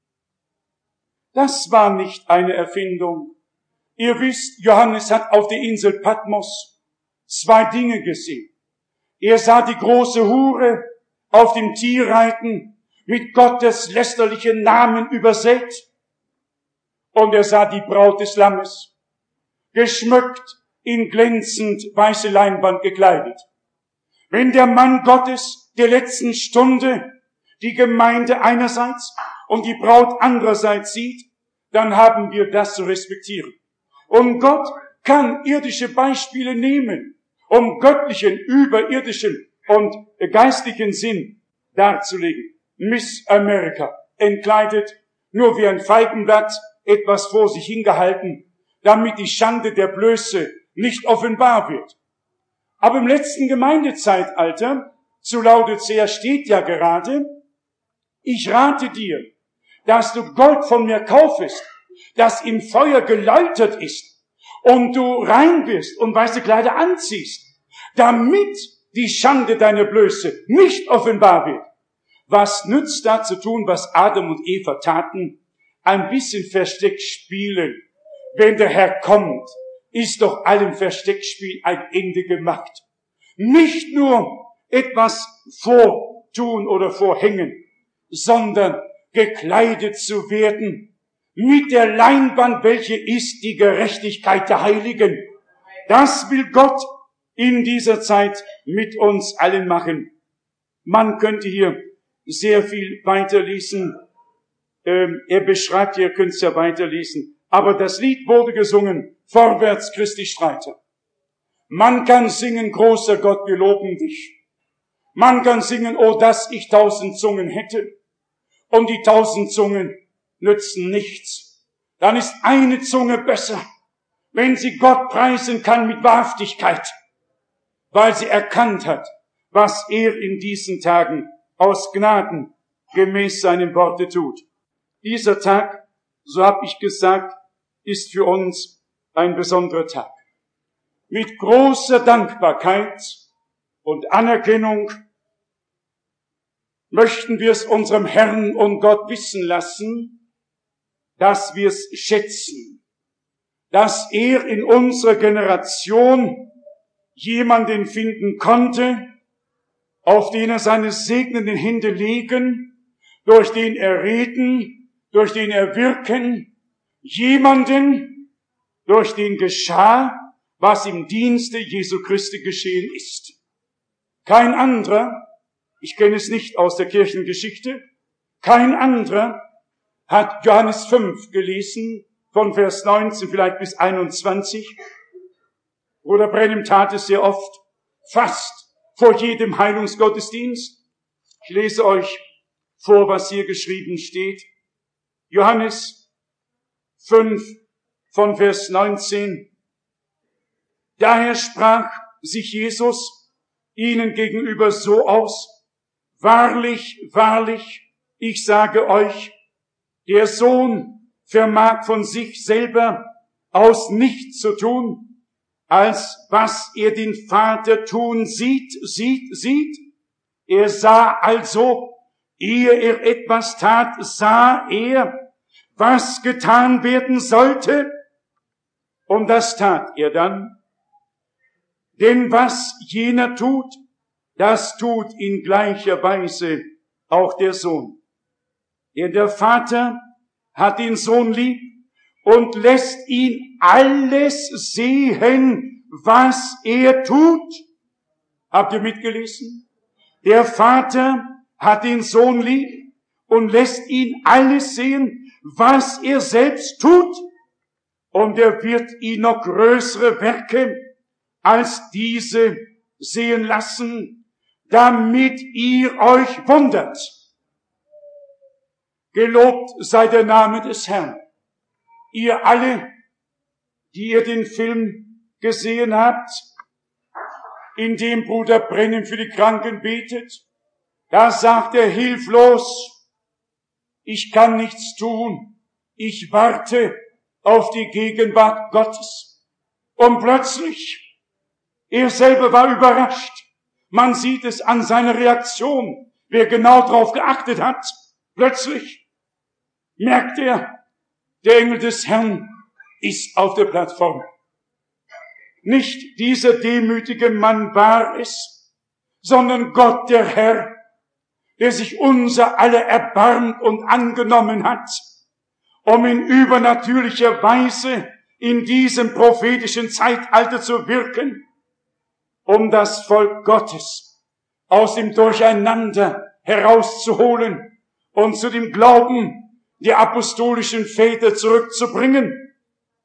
Das war nicht eine Erfindung. Ihr wisst, Johannes hat auf der Insel Patmos 2 Dinge gesehen. Er sah die große Hure auf dem Tier reiten, mit Gottes lästerlichen Namen übersät. Und er sah die Braut des Lammes, geschmückt in glänzend weiße Leinwand gekleidet. wenn der Mann Gottes der letzten Stunde die Gemeinde einerseits und die Braut andererseits sieht, dann haben wir das zu respektieren. Und Gott kann irdische Beispiele nehmen, um göttlichen, überirdischen und geistlichen Sinn darzulegen. Miss America, entkleidet, nur wie ein Feigenblatt, etwas vor sich hingehalten, damit die Schande der Blöße nicht offenbar wird. Aber im letzten Gemeindezeitalter, zu Laodicea steht ja gerade, ich rate dir, dass du Gold von mir kaufest, das im Feuer geläutert ist, und du rein bist und weiße Kleider anziehst, damit die Schande deiner Blöße nicht offenbar wird. Was nützt da zu tun, was Adam und Eva taten? Ein bisschen Versteck spielen. Wenn der Herr kommt, ist doch allem Versteckspiel ein Ende gemacht. Nicht nur etwas vortun oder vorhängen, sondern gekleidet zu werden mit der Leinwand, welche ist die Gerechtigkeit der Heiligen. Das will Gott in dieser Zeit mit uns allen machen. Man könnte hier sehr viel weiterlesen. Er beschreibt, ihr könnt es ja weiterlesen. Aber das Lied wurde gesungen, vorwärts Christi Streiter. Man kann singen, großer Gott, wir loben dich. Man kann singen, oh, dass ich 1000 Zungen hätte. Und die 1000 Zungen nützen nichts. Dann ist eine Zunge besser, wenn sie Gott preisen kann mit Wahrhaftigkeit, weil sie erkannt hat, was er in diesen Tagen aus Gnaden gemäß seinem Worte tut. Dieser Tag, so habe ich gesagt, ist für uns ein besonderer Tag. Mit großer Dankbarkeit und Anerkennung möchten wir es unserem Herrn und Gott wissen lassen, dass wir es schätzen, dass er in unserer Generation jemanden finden konnte, auf den er seine segnenden Hände legen, durch den er reden, durch den er wirken, jemanden, durch den geschah, was im Dienste Jesu Christi geschehen ist. Kein anderer, ich kenne es nicht aus der Kirchengeschichte, kein anderer hat Johannes 5 gelesen, von Vers 19 vielleicht bis 21. Bruder Brennim tat es sehr oft, fast vor jedem Heilungsgottesdienst. Ich lese euch vor, was hier geschrieben steht. Johannes 5 von Vers 19. Daher sprach sich Jesus ihnen gegenüber so aus: Wahrlich, wahrlich, ich sage euch, der Sohn vermag von sich selber aus nichts zu tun, als was er den Vater tun sieht. Er sah also, ehe er etwas tat, sah er, was getan werden sollte, und das tat er dann. Denn was jener tut, das tut in gleicher Weise auch der Sohn. Denn der Vater hat den Sohn lieb und lässt ihn alles sehen, was er tut. Habt ihr mitgelesen? Der Vater hat den Sohn lieb und lässt ihn alles sehen, was er selbst tut. Und er wird ihn noch größere Werke als diese sehen lassen, damit ihr euch wundert. Gelobt sei der Name des Herrn. Ihr alle, die ihr den Film gesehen habt, in dem Bruder Brennim für die Kranken betet, da sagt er hilflos, ich kann nichts tun, ich warte auf die Gegenwart Gottes. Und plötzlich, er selber war überrascht. Man sieht es an seiner Reaktion, wer genau darauf geachtet hat. Plötzlich merkt er, der Engel des Herrn ist auf der Plattform. Nicht dieser demütige Mann war es, sondern Gott der Herr, der sich unser aller erbarmt und angenommen hat, um in übernatürlicher Weise in diesem prophetischen Zeitalter zu wirken, um das Volk Gottes aus dem Durcheinander herauszuholen und zu dem Glauben der apostolischen Väter zurückzubringen.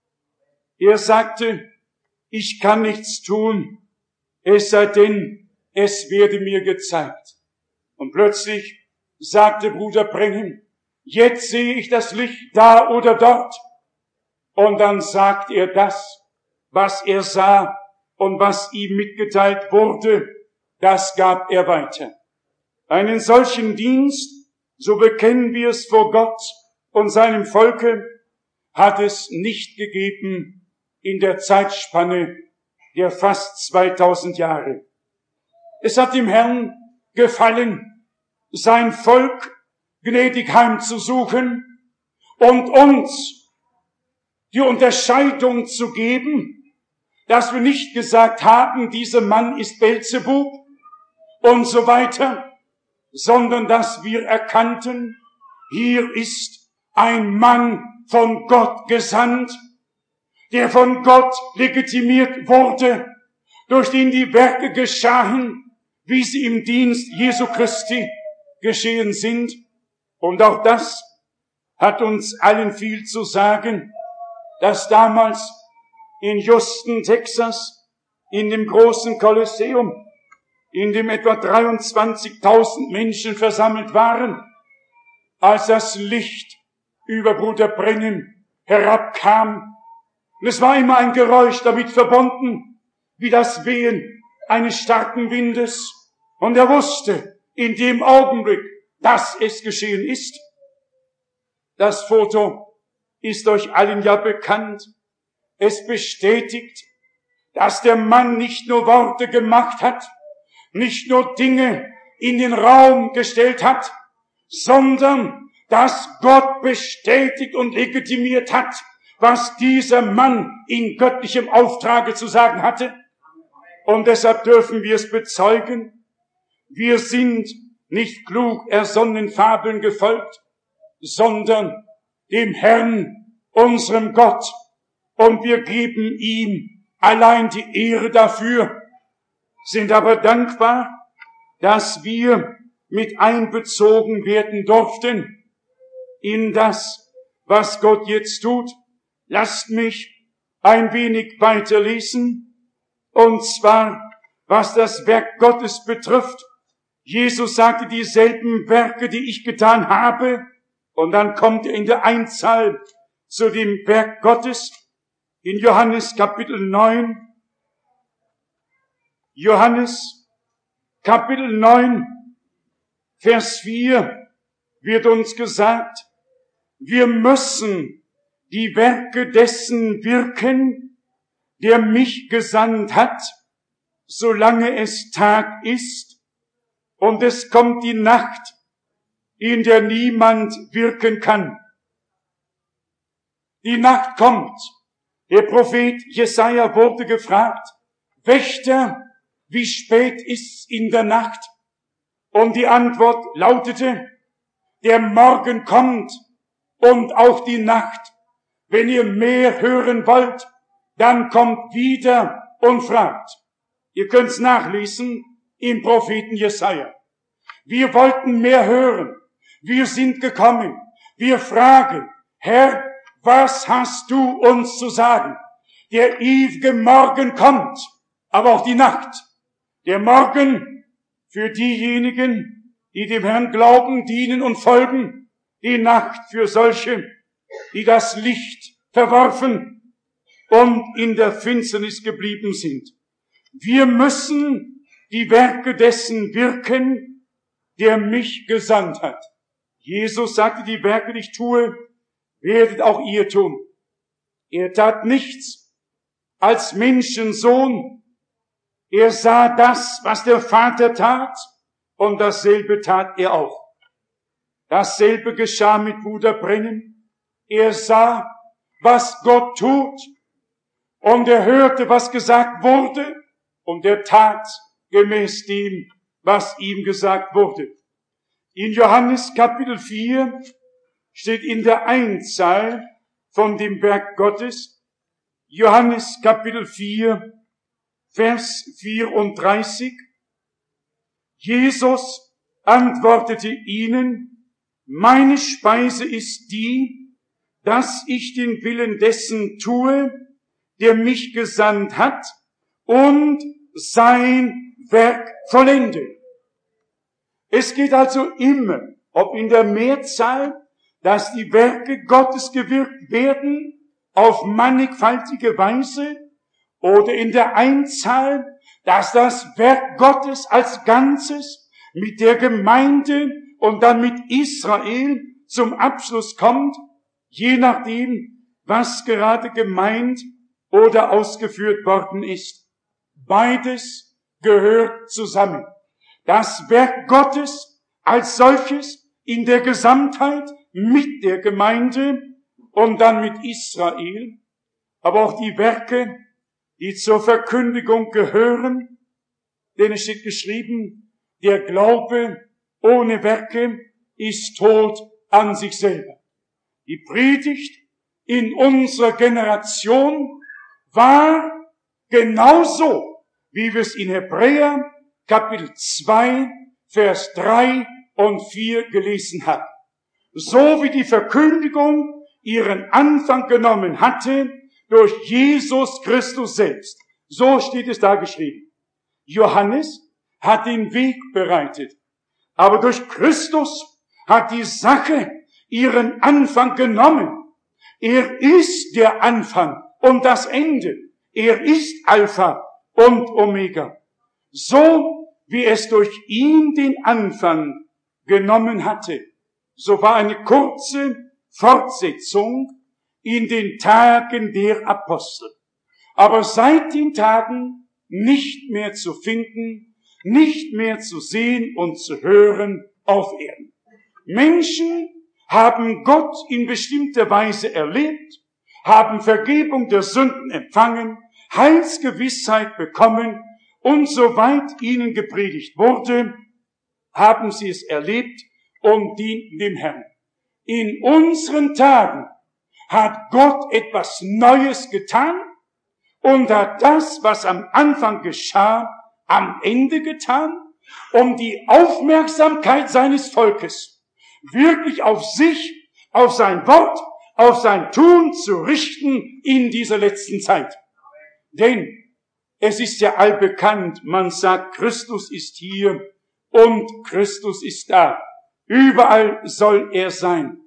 Er sagte, ich kann nichts tun, es sei denn, es werde mir gezeigt. Und plötzlich sagte Bruder Branham, jetzt sehe ich das Licht da oder dort. Und dann sagt er das, was er sah und was ihm mitgeteilt wurde, das gab er weiter. Einen solchen Dienst, so bekennen wir es vor Gott und seinem Volke, hat es nicht gegeben in der Zeitspanne der fast 2000 Jahre. Es hat dem Herrn gefallen, sein Volk gnädig heimzusuchen und uns die Unterscheidung zu geben, dass wir nicht gesagt haben, dieser Mann ist Beelzebub und so weiter, sondern dass wir erkannten, hier ist ein Mann von Gott gesandt, der von Gott legitimiert wurde, durch den die Werke geschahen, wie sie im Dienst Jesu Christi geschehen sind. Und auch das hat uns allen viel zu sagen, dass damals in Houston, Texas, in dem großen Kolosseum, in dem etwa 23.000 Menschen versammelt waren, als das Licht über Bruder Branham herabkam. Und es war immer ein Geräusch damit verbunden, wie das Wehen eines starken Windes. Und er wusste in dem Augenblick, dass es geschehen ist. Das Foto ist euch allen ja bekannt. Es bestätigt, dass der Mann nicht nur Worte gemacht hat, nicht nur Dinge in den Raum gestellt hat, sondern dass Gott bestätigt und legitimiert hat, was dieser Mann in göttlichem Auftrage zu sagen hatte. Und deshalb dürfen wir es bezeugen, wir sind nicht klug ersonnenen Fabeln gefolgt, sondern dem Herrn, unserem Gott, und wir geben ihm allein die Ehre dafür, sind aber dankbar, dass wir mit einbezogen werden durften in das, was Gott jetzt tut. Lasst mich ein wenig weiterlesen, und zwar, was das Werk Gottes betrifft. Jesus sagte, dieselben Werke, die ich getan habe, und dann kommt er in der Einzahl zu dem Werk Gottes in Johannes Kapitel 9. Johannes Kapitel 9, Vers 4 wird uns gesagt, wir müssen die Werke dessen wirken, der mich gesandt hat, solange es Tag ist, und es kommt die Nacht, in der niemand wirken kann. Die Nacht kommt. Der Prophet Jesaja wurde gefragt, Wächter, wie spät ist's in der Nacht? Und die Antwort lautete, der Morgen kommt und auch die Nacht. Wenn ihr mehr hören wollt, dann kommt wieder und fragt. Ihr könnt's nachlesen im Propheten Jesaja. Wir wollten mehr hören. Wir sind gekommen. Wir fragen, Herr, was hast du uns zu sagen? Der ewige Morgen kommt, aber auch die Nacht. Der Morgen für diejenigen, die dem Herrn glauben, dienen und folgen. Die Nacht für solche, die das Licht verworfen und in der Finsternis geblieben sind. Wir müssen die Werke dessen wirken, der mich gesandt hat. Jesus sagte, die Werke, die ich tue, werdet auch ihr tun. Er tat nichts als Menschensohn. Er sah das, was der Vater tat, und dasselbe tat er auch. Dasselbe geschah mit Bruder Branham. Er sah, was Gott tut, und er hörte, was gesagt wurde, und er tat gemäß dem, was ihm gesagt wurde. In Johannes Kapitel 4 steht in der Einzahl von dem Werk Gottes, Johannes Kapitel 4, Vers 34, Jesus antwortete ihnen, meine Speise ist die, dass ich den Willen dessen tue, der mich gesandt hat und sein Werk vollende. Es geht also immer, ob in der Mehrzahl, dass die Werke Gottes gewirkt werden, auf mannigfaltige Weise, oder in der Einzahl, dass das Werk Gottes als Ganzes mit der Gemeinde und dann mit Israel zum Abschluss kommt, je nachdem, was gerade gemeint oder ausgeführt worden ist. Beides gehört zusammen. Das Werk Gottes als solches in der Gesamtheit mit der Gemeinde und dann mit Israel, aber auch die Werke, die zur Verkündigung gehören, denn es steht geschrieben, der Glaube ohne Werke ist tot an sich selber. Die Predigt in unserer Generation war genauso, wie wir es in Hebräer Kapitel 2, Vers 3 und 4 gelesen haben. So wie die Verkündigung ihren Anfang genommen hatte durch Jesus Christus selbst. So steht es da geschrieben. Johannes hat den Weg bereitet, aber durch Christus hat die Sache ihren Anfang genommen. Er ist der Anfang und das Ende. Er ist Alpha und Omega. So wie es durch ihn den Anfang genommen hatte, so war eine kurze Fortsetzung in den Tagen der Apostel. Aber seit den Tagen nicht mehr zu finden, nicht mehr zu sehen und zu hören auf Erden. Menschen haben Gott in bestimmter Weise erlebt, haben Vergebung der Sünden empfangen, Heilsgewissheit bekommen und soweit ihnen gepredigt wurde, haben sie es erlebt und dienten dem Herrn. In unseren Tagen hat Gott etwas Neues getan und hat das, was am Anfang geschah, am Ende getan, um die Aufmerksamkeit seines Volkes wirklich auf sich, auf sein Wort, auf sein Tun zu richten in dieser letzten Zeit. Denn es ist ja allbekannt, man sagt, Christus ist hier und Christus ist da. Überall soll er sein.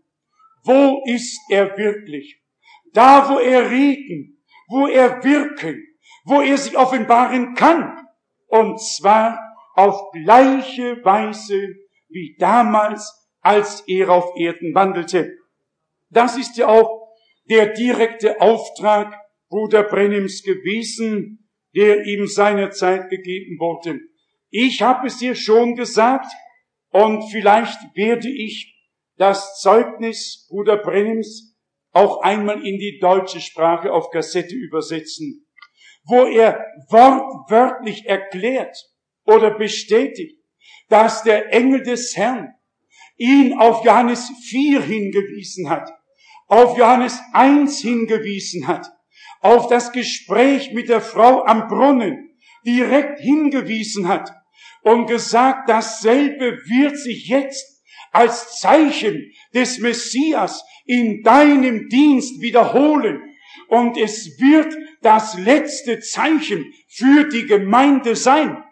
Wo ist er wirklich? Da, wo er reden, wo er wirken, wo er sich offenbaren kann. Und zwar auf gleiche Weise wie damals, als er auf Erden wandelte. Das ist ja auch der direkte Auftrag Bruder Brenhims gewesen, der ihm seinerzeit gegeben wurde. Ich habe es dir schon gesagt und vielleicht werde ich das Zeugnis Bruder Brenhims auch einmal in die deutsche Sprache auf Kassette übersetzen, wo er wortwörtlich erklärt oder bestätigt, dass der Engel des Herrn ihn auf Johannes 4 hingewiesen hat, auf Johannes 1 hingewiesen hat, auf das Gespräch mit der Frau am Brunnen direkt hingewiesen hat und gesagt, dasselbe wird sich jetzt als Zeichen des Messias in deinem Dienst wiederholen. Und es wird das letzte Zeichen für die Gemeinde sein.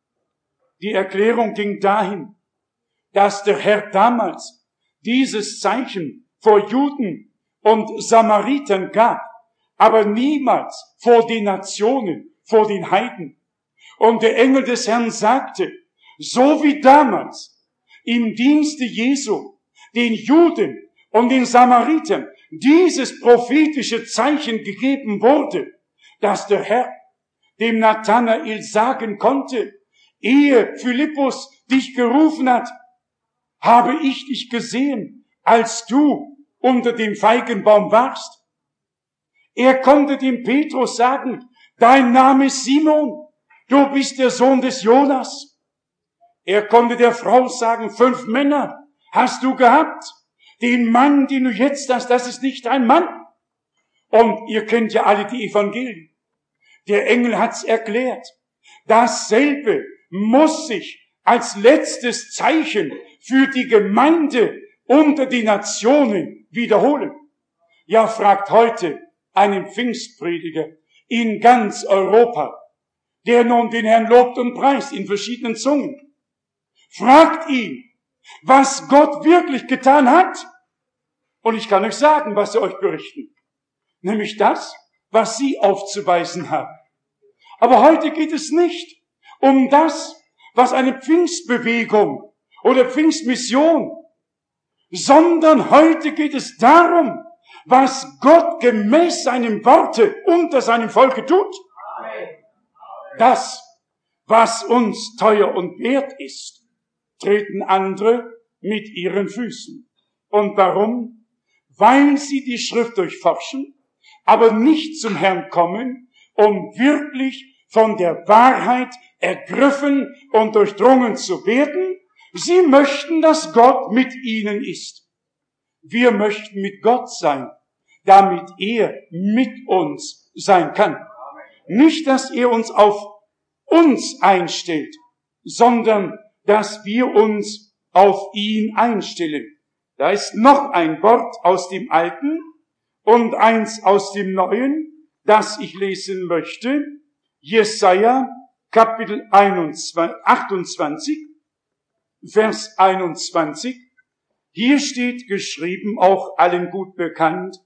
Die Erklärung ging dahin, dass der Herr damals dieses Zeichen vor Juden und Samaritern gab, aber niemals vor den Nationen, vor den Heiden. Und der Engel des Herrn sagte, so wie damals im Dienste Jesu den Juden und den Samaritern dieses prophetische Zeichen gegeben wurde, dass der Herr dem Nathanael sagen konnte, ehe Philippus dich gerufen hat, habe ich dich gesehen, als du unter dem Feigenbaum warst. Er konnte dem Petrus sagen, dein Name ist Simon, du bist der Sohn des Jonas. Er konnte der Frau sagen, 5 Männer hast du gehabt. Den Mann, den du jetzt hast, das ist nicht dein Mann. Und ihr kennt ja alle die Evangelien. Der Engel hat's erklärt. Dasselbe muss sich als letztes Zeichen für die Gemeinde unter die Nationen wiederholen. Ja, fragt heute einen Pfingstprediger in ganz Europa, der nun den Herrn lobt und preist in verschiedenen Zungen. Fragt ihn, was Gott wirklich getan hat. Und ich kann euch sagen, was sie euch berichten. Nämlich das, was sie aufzuweisen haben. Aber heute geht es nicht um das, was eine Pfingstbewegung oder Pfingstmission, sondern heute geht es darum, was Gott gemäß seinem Worte unter seinem Volke tut. Das, was uns teuer und wert ist, treten andere mit ihren Füßen. Und warum? Weil sie die Schrift durchforschen, aber nicht zum Herrn kommen, um wirklich von der Wahrheit ergriffen und durchdrungen zu werden. Sie möchten, dass Gott mit ihnen ist. Wir möchten mit Gott sein, damit er mit uns sein kann. Nicht, dass er uns auf uns einstellt, sondern dass wir uns auf ihn einstellen. Da ist noch ein Wort aus dem Alten und eins aus dem Neuen, das ich lesen möchte. Jesaja, Kapitel 28, Vers 21. Hier steht geschrieben, auch allen gut bekannt,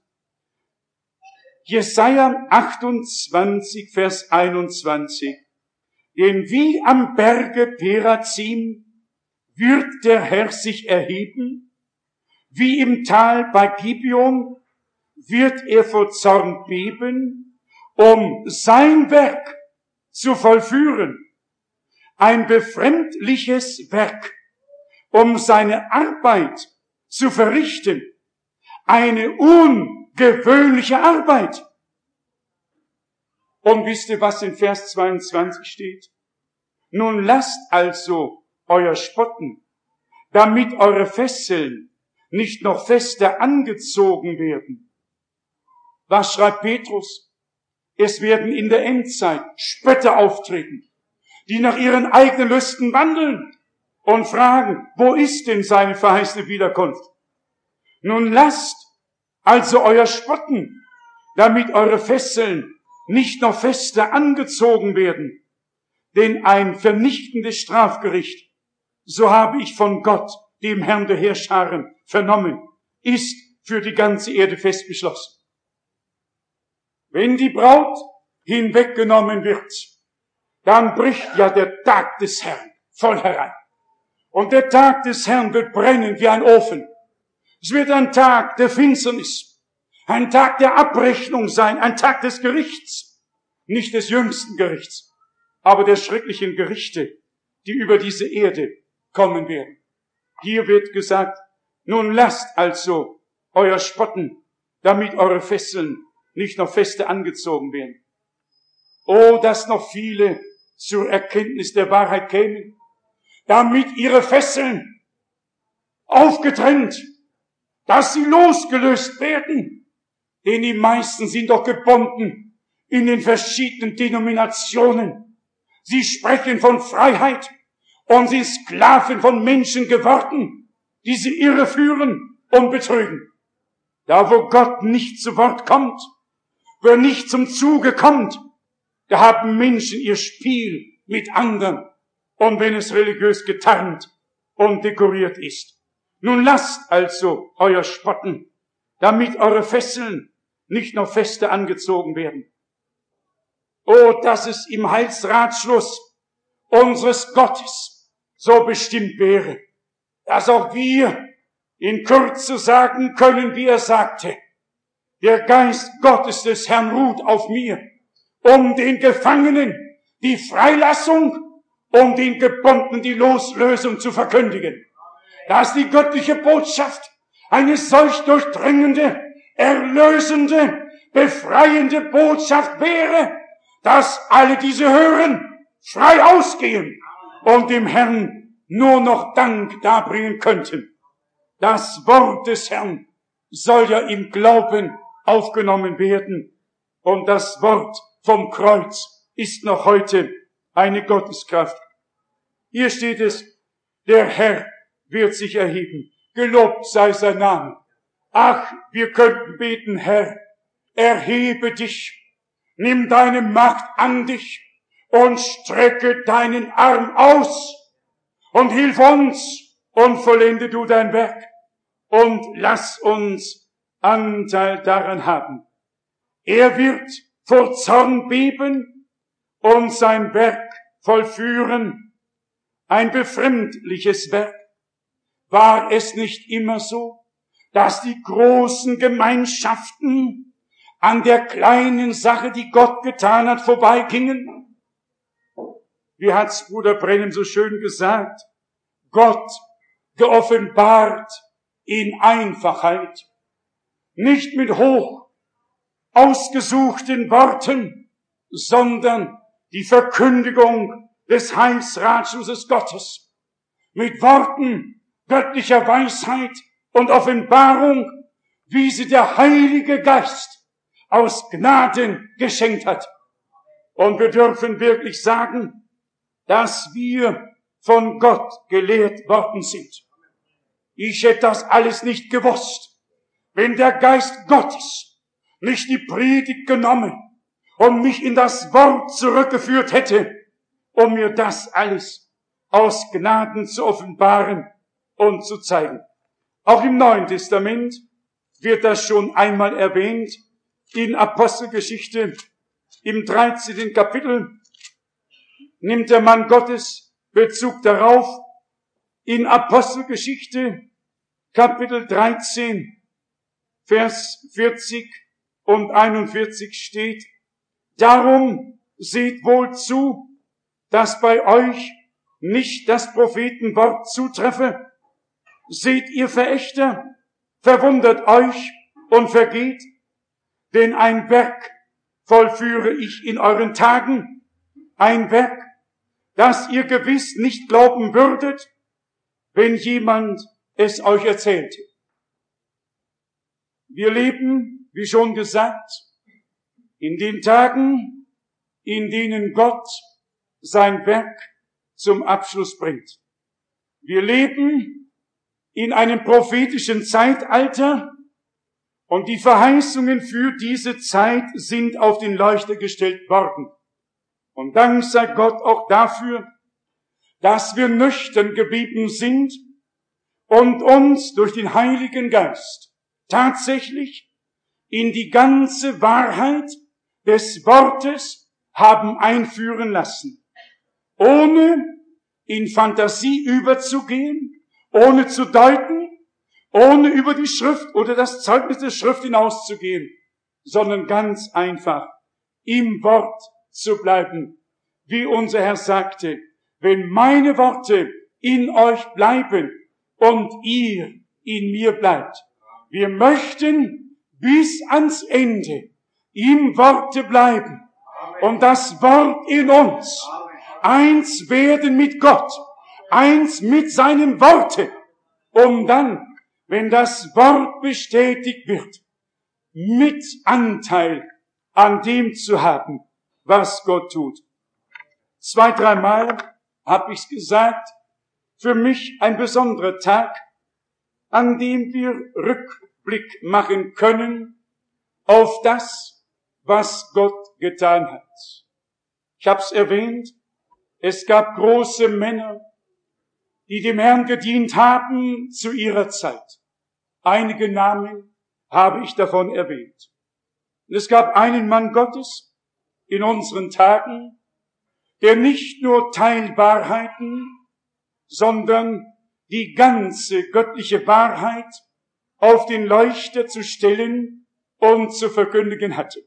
Jesaja 28, Vers 21. Denn wie am Berge Perazim wird der Herr sich erheben, wie im Tal bei Gibeon wird er vor Zorn beben, um sein Werk zu vollführen. Ein befremdliches Werk, um seine Arbeit zu verrichten. Eine ungewöhnliche Arbeit. Und wisst ihr, was in Vers 22 steht? Nun lasst also euer Spotten, damit eure Fesseln nicht noch fester angezogen werden. Was schreibt Petrus? Es werden in der Endzeit Spötter auftreten, die nach ihren eigenen Lüsten wandeln und fragen, wo ist denn seine verheißene Wiederkunft? Nun lasst also euer Spotten, damit eure Fesseln nicht noch fester angezogen werden. Denn ein vernichtendes Strafgericht, so habe ich von Gott, dem Herrn der Heerscharen, vernommen, ist für die ganze Erde fest beschlossen. Wenn die Braut hinweggenommen wird, dann bricht ja der Tag des Herrn voll herein. Und der Tag des Herrn wird brennen wie ein Ofen. Es wird ein Tag der Finsternis, ein Tag der Abrechnung sein, ein Tag des Gerichts, nicht des jüngsten Gerichts, aber der schrecklichen Gerichte, die über diese Erde kommen werden. Hier wird gesagt, nun lasst also euer Spotten, damit eure Fesseln nicht noch feste angezogen werden. Oh, dass noch viele zur Erkenntnis der Wahrheit kämen, damit ihre Fesseln aufgetrennt, dass sie losgelöst werden. Denn die meisten sind doch gebunden in den verschiedenen Denominationen. Sie sprechen von Freiheit und sind Sklaven von Menschen geworden, die sie irreführen und betrügen. Da, wo Gott nicht zu Wort kommt, wo er nicht zum Zuge kommt, da haben Menschen ihr Spiel mit anderen. Und wenn es religiös getarnt und dekoriert ist. Nun lasst also euer Spotten, damit eure Fesseln nicht noch fester angezogen werden. Oh, dass es im Heilsratschluss unseres Gottes so bestimmt wäre, dass auch wir in Kürze sagen können, wie er sagte, der Geist Gottes des Herrn ruht auf mir, um den Gefangenen die Freilassung, um den Gebundenen die Loslösung zu verkündigen. Dass die göttliche Botschaft eine solch durchdringende, erlösende, befreiende Botschaft wäre, dass alle diese hören, frei ausgehen und dem Herrn nur noch Dank darbringen könnten. Das Wort des Herrn soll ja im Glauben aufgenommen werden und das Wort vom Kreuz ist noch heute eine Gotteskraft. Hier steht es, Der Herr wird sich erheben. Gelobt sei sein Name. Ach, wir könnten beten, Herr, erhebe dich, nimm deine Macht an dich und strecke deinen Arm aus und hilf uns und vollende du dein Werk und lass uns Anteil daran haben. Er wird vor Zorn beben und sein Werk vollführen, ein befremdliches Werk. War es nicht immer so, dass die großen Gemeinschaften an der kleinen Sache, die Gott getan hat, vorbeigingen? Wie hat's Bruder Brennem so schön gesagt? Gott geoffenbart in Einfachheit, nicht mit hoch ausgesuchten Worten, sondern die Verkündigung des Heilsratschlusses Gottes mit Worten göttlicher Weisheit und Offenbarung, wie sie der Heilige Geist aus Gnaden geschenkt hat. Und wir dürfen wirklich sagen, dass wir von Gott gelehrt worden sind. Ich hätte das alles nicht gewusst, wenn der Geist Gottes nicht die Predigt genommen und mich in das Wort zurückgeführt hätte, um mir das alles aus Gnaden zu offenbaren und zu zeigen. Auch im Neuen Testament wird das schon einmal erwähnt, in Apostelgeschichte im 13. Kapitel nimmt der Mann Gottes Bezug darauf. In Apostelgeschichte Kapitel 13, Vers 40 und 41 steht: Darum seht wohl zu, dass bei euch nicht das Prophetenwort zutreffe. Seht ihr Verächter, verwundert euch und vergeht, denn ein Werk vollführe ich in euren Tagen, ein Werk, das ihr gewiss nicht glauben würdet, wenn jemand es euch erzählte. Wir leben, wie schon gesagt, in den Tagen, in denen Gott sein Werk zum Abschluss bringt. Wir leben in einem prophetischen Zeitalter und die Verheißungen für diese Zeit sind auf den Leuchter gestellt worden. Und Dank sei Gott auch dafür, dass wir nüchtern geblieben sind und uns durch den Heiligen Geist tatsächlich in die ganze Wahrheit des Wortes haben einführen lassen, ohne in Fantasie überzugehen, ohne zu deuten, ohne über die Schrift oder das Zeugnis der Schrift hinauszugehen, sondern ganz einfach im Wort zu bleiben. Wie unser Herr sagte, wenn meine Worte in euch bleiben und ihr in mir bleibt. Wir möchten bis ans Ende im Worte bleiben und das Wort in uns eins werden mit Gott, eins mit seinem Worte, um dann, wenn das Wort bestätigt wird, mit Anteil an dem zu haben, was Gott tut. 2, 3 Mal habe ich's gesagt, für mich ein besonderer Tag, an dem wir Rückblick machen können auf das, was Gott getan hat. Ich habe es erwähnt, es gab große Männer, die dem Herrn gedient haben zu ihrer Zeit. Einige Namen habe ich davon erwähnt. Und es gab einen Mann Gottes in unseren Tagen, der nicht nur Teilwahrheiten, sondern die ganze göttliche Wahrheit auf den Leuchter zu stellen und zu verkündigen hatte.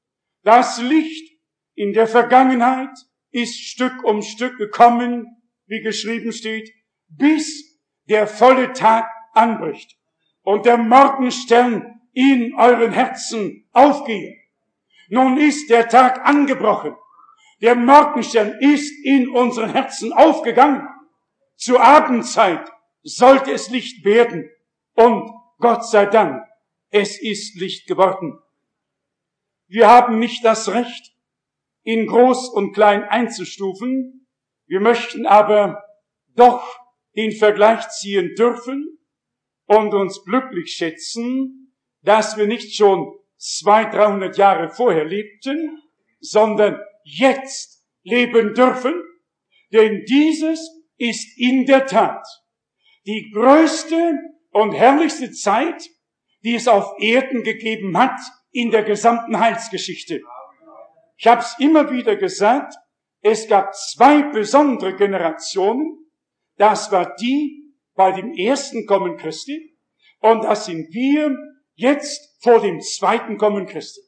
Das Licht in der Vergangenheit ist Stück um Stück gekommen, wie geschrieben steht, bis der volle Tag anbricht und der Morgenstern in euren Herzen aufgehe. Nun ist der Tag angebrochen. Der Morgenstern ist in unseren Herzen aufgegangen. Zur Abendzeit sollte es Licht werden. Und Gott sei Dank, es ist Licht geworden. Wir haben nicht das Recht, in groß und klein einzustufen. Wir möchten aber doch in Vergleich ziehen dürfen und uns glücklich schätzen, dass wir nicht schon 200, 300 Jahre vorher lebten, sondern jetzt leben dürfen, denn dieses ist in der Tat die größte und herrlichste Zeit, die es auf Erden gegeben hat in der gesamten Heilsgeschichte. Ich habe es immer wieder gesagt, es gab 2 besondere Generationen. Das war die bei dem ersten Kommen Christi und das sind wir jetzt vor dem zweiten Kommen Christi.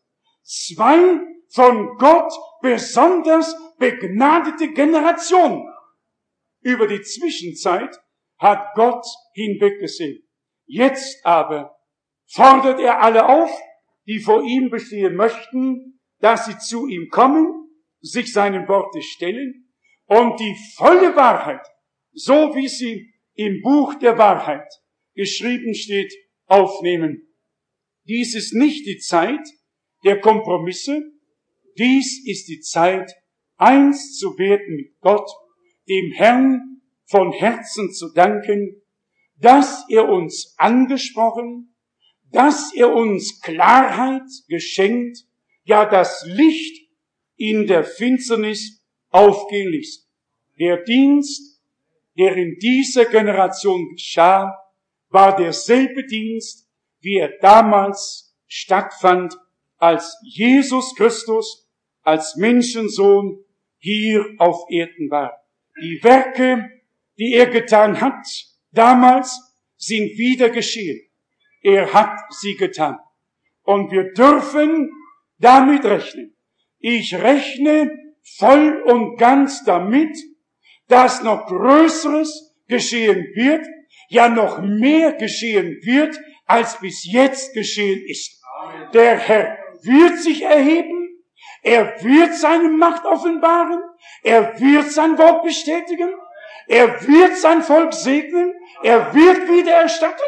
2 von Gott besonders begnadete Generationen. Über die Zwischenzeit hat Gott hinweggesehen. Jetzt aber fordert er alle auf, die vor ihm bestehen möchten, dass sie zu ihm kommen, sich seinem Worte stellen und die volle Wahrheit, so wie sie im Buch der Wahrheit geschrieben steht, aufnehmen. Dies ist nicht die Zeit der Kompromisse, dies ist die Zeit, eins zu werden mit Gott, dem Herrn von Herzen zu danken, dass er uns angesprochen, dass er uns Klarheit geschenkt, ja das Licht in der Finsternis aufgehen ließ. Der Dienst, der in dieser Generation geschah, war derselbe Dienst, wie er damals stattfand, als Jesus Christus als Menschensohn hier auf Erden war. Die Werke, die er getan hat, damals sind wieder geschehen. Er hat sie getan. Und wir dürfen damit rechnen. Ich rechne voll und ganz damit, dass noch Größeres geschehen wird, ja noch mehr geschehen wird, als bis jetzt geschehen ist. Amen. Der Herr wird sich erheben, er wird seine Macht offenbaren, er wird sein Wort bestätigen, er wird sein Volk segnen, er wird wieder erstatten.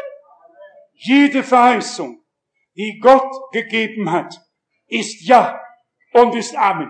Jede Verheißung, die Gott gegeben hat, ist Ja und ist Amen.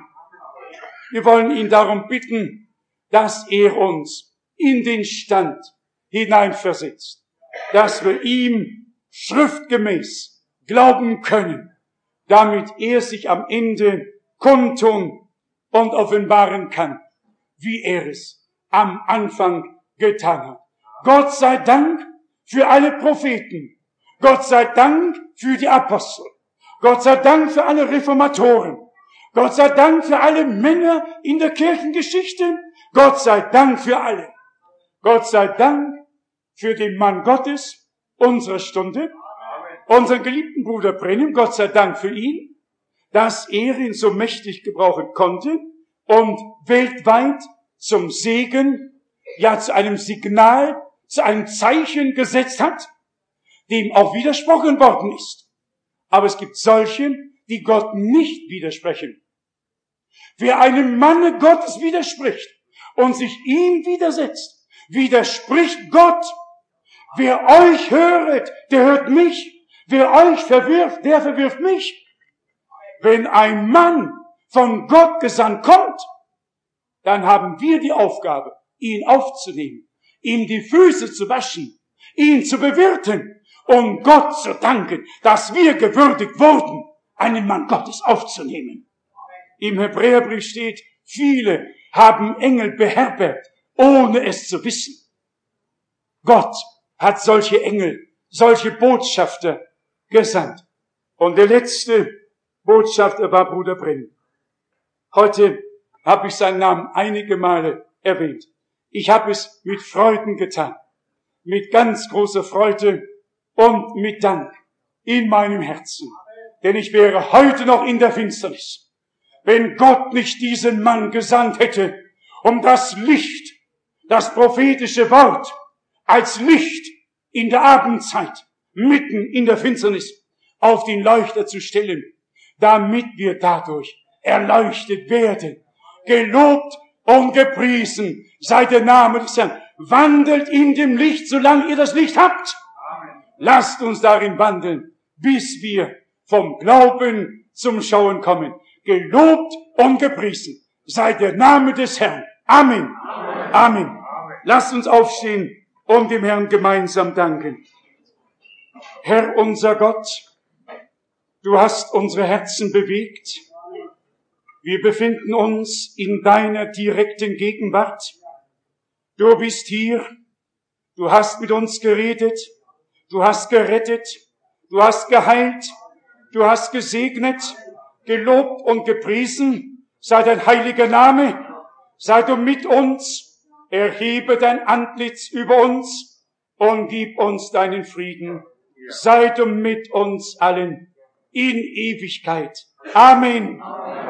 Wir wollen ihn darum bitten, dass er uns in den Stand hineinversetzt, dass wir ihm schriftgemäß glauben können, damit er sich am Ende kundtun und offenbaren kann, wie er es am Anfang getan hat. Gott sei Dank für alle Propheten. Gott sei Dank für die Apostel. Gott sei Dank für alle Reformatoren. Gott sei Dank für alle Männer in der Kirchengeschichte. Gott sei Dank für alle. Gott sei Dank für den Mann Gottes unserer Stunde, unseren geliebten Bruder Brennim. Gott sei Dank für ihn, dass er ihn so mächtig gebrauchen konnte und weltweit zum Segen, ja zu einem Signal, zu einem Zeichen gesetzt hat, dem auch widersprochen worden ist. Aber es gibt solche, die Gott nicht widersprechen. Wer einem Manne Gottes widerspricht und sich ihm widersetzt, widerspricht Gott. Wer euch höret, der hört mich. Wer euch verwirft, der verwirft mich. Wenn ein Mann von Gott gesandt kommt, dann haben wir die Aufgabe, ihn aufzunehmen, ihm die Füße zu waschen, ihn zu bewirten und Gott zu danken, dass wir gewürdigt wurden, einen Mann Gottes aufzunehmen. Im Hebräerbrief steht, viele haben Engel beherbergt, ohne es zu wissen. Gott hat solche Engel, solche Botschafter gesandt. Und der letzte Botschafter war Bruder Brennim. Heute habe ich seinen Namen einige Male erwähnt. Ich habe es mit Freuden getan, mit ganz großer Freude und mit Dank in meinem Herzen. Denn ich wäre heute noch in der Finsternis, wenn Gott nicht diesen Mann gesandt hätte, um das Licht, das prophetische Wort, als Licht in der Abendzeit, mitten in der Finsternis, auf den Leuchter zu stellen, damit wir dadurch erleuchtet werden. Gelobt und gepriesen sei der Name des Herrn. Wandelt in dem Licht, solange ihr das Licht habt. Amen. Lasst uns darin wandeln, bis wir vom Glauben zum Schauen kommen. Gelobt und gepriesen sei der Name des Herrn. Amen. Amen. Amen. Lasst uns aufstehen und dem Herrn gemeinsam danken. Herr unser Gott, du hast unsere Herzen bewegt. Wir befinden uns in deiner direkten Gegenwart. Du bist hier. Du hast mit uns geredet. Du hast gerettet. Du hast geheilt. Du hast gesegnet. Gelobt und gepriesen sei dein heiliger Name. Sei du mit uns. Erhebe dein Antlitz über uns und gib uns deinen Frieden. Sei du mit uns allen in Ewigkeit. Amen.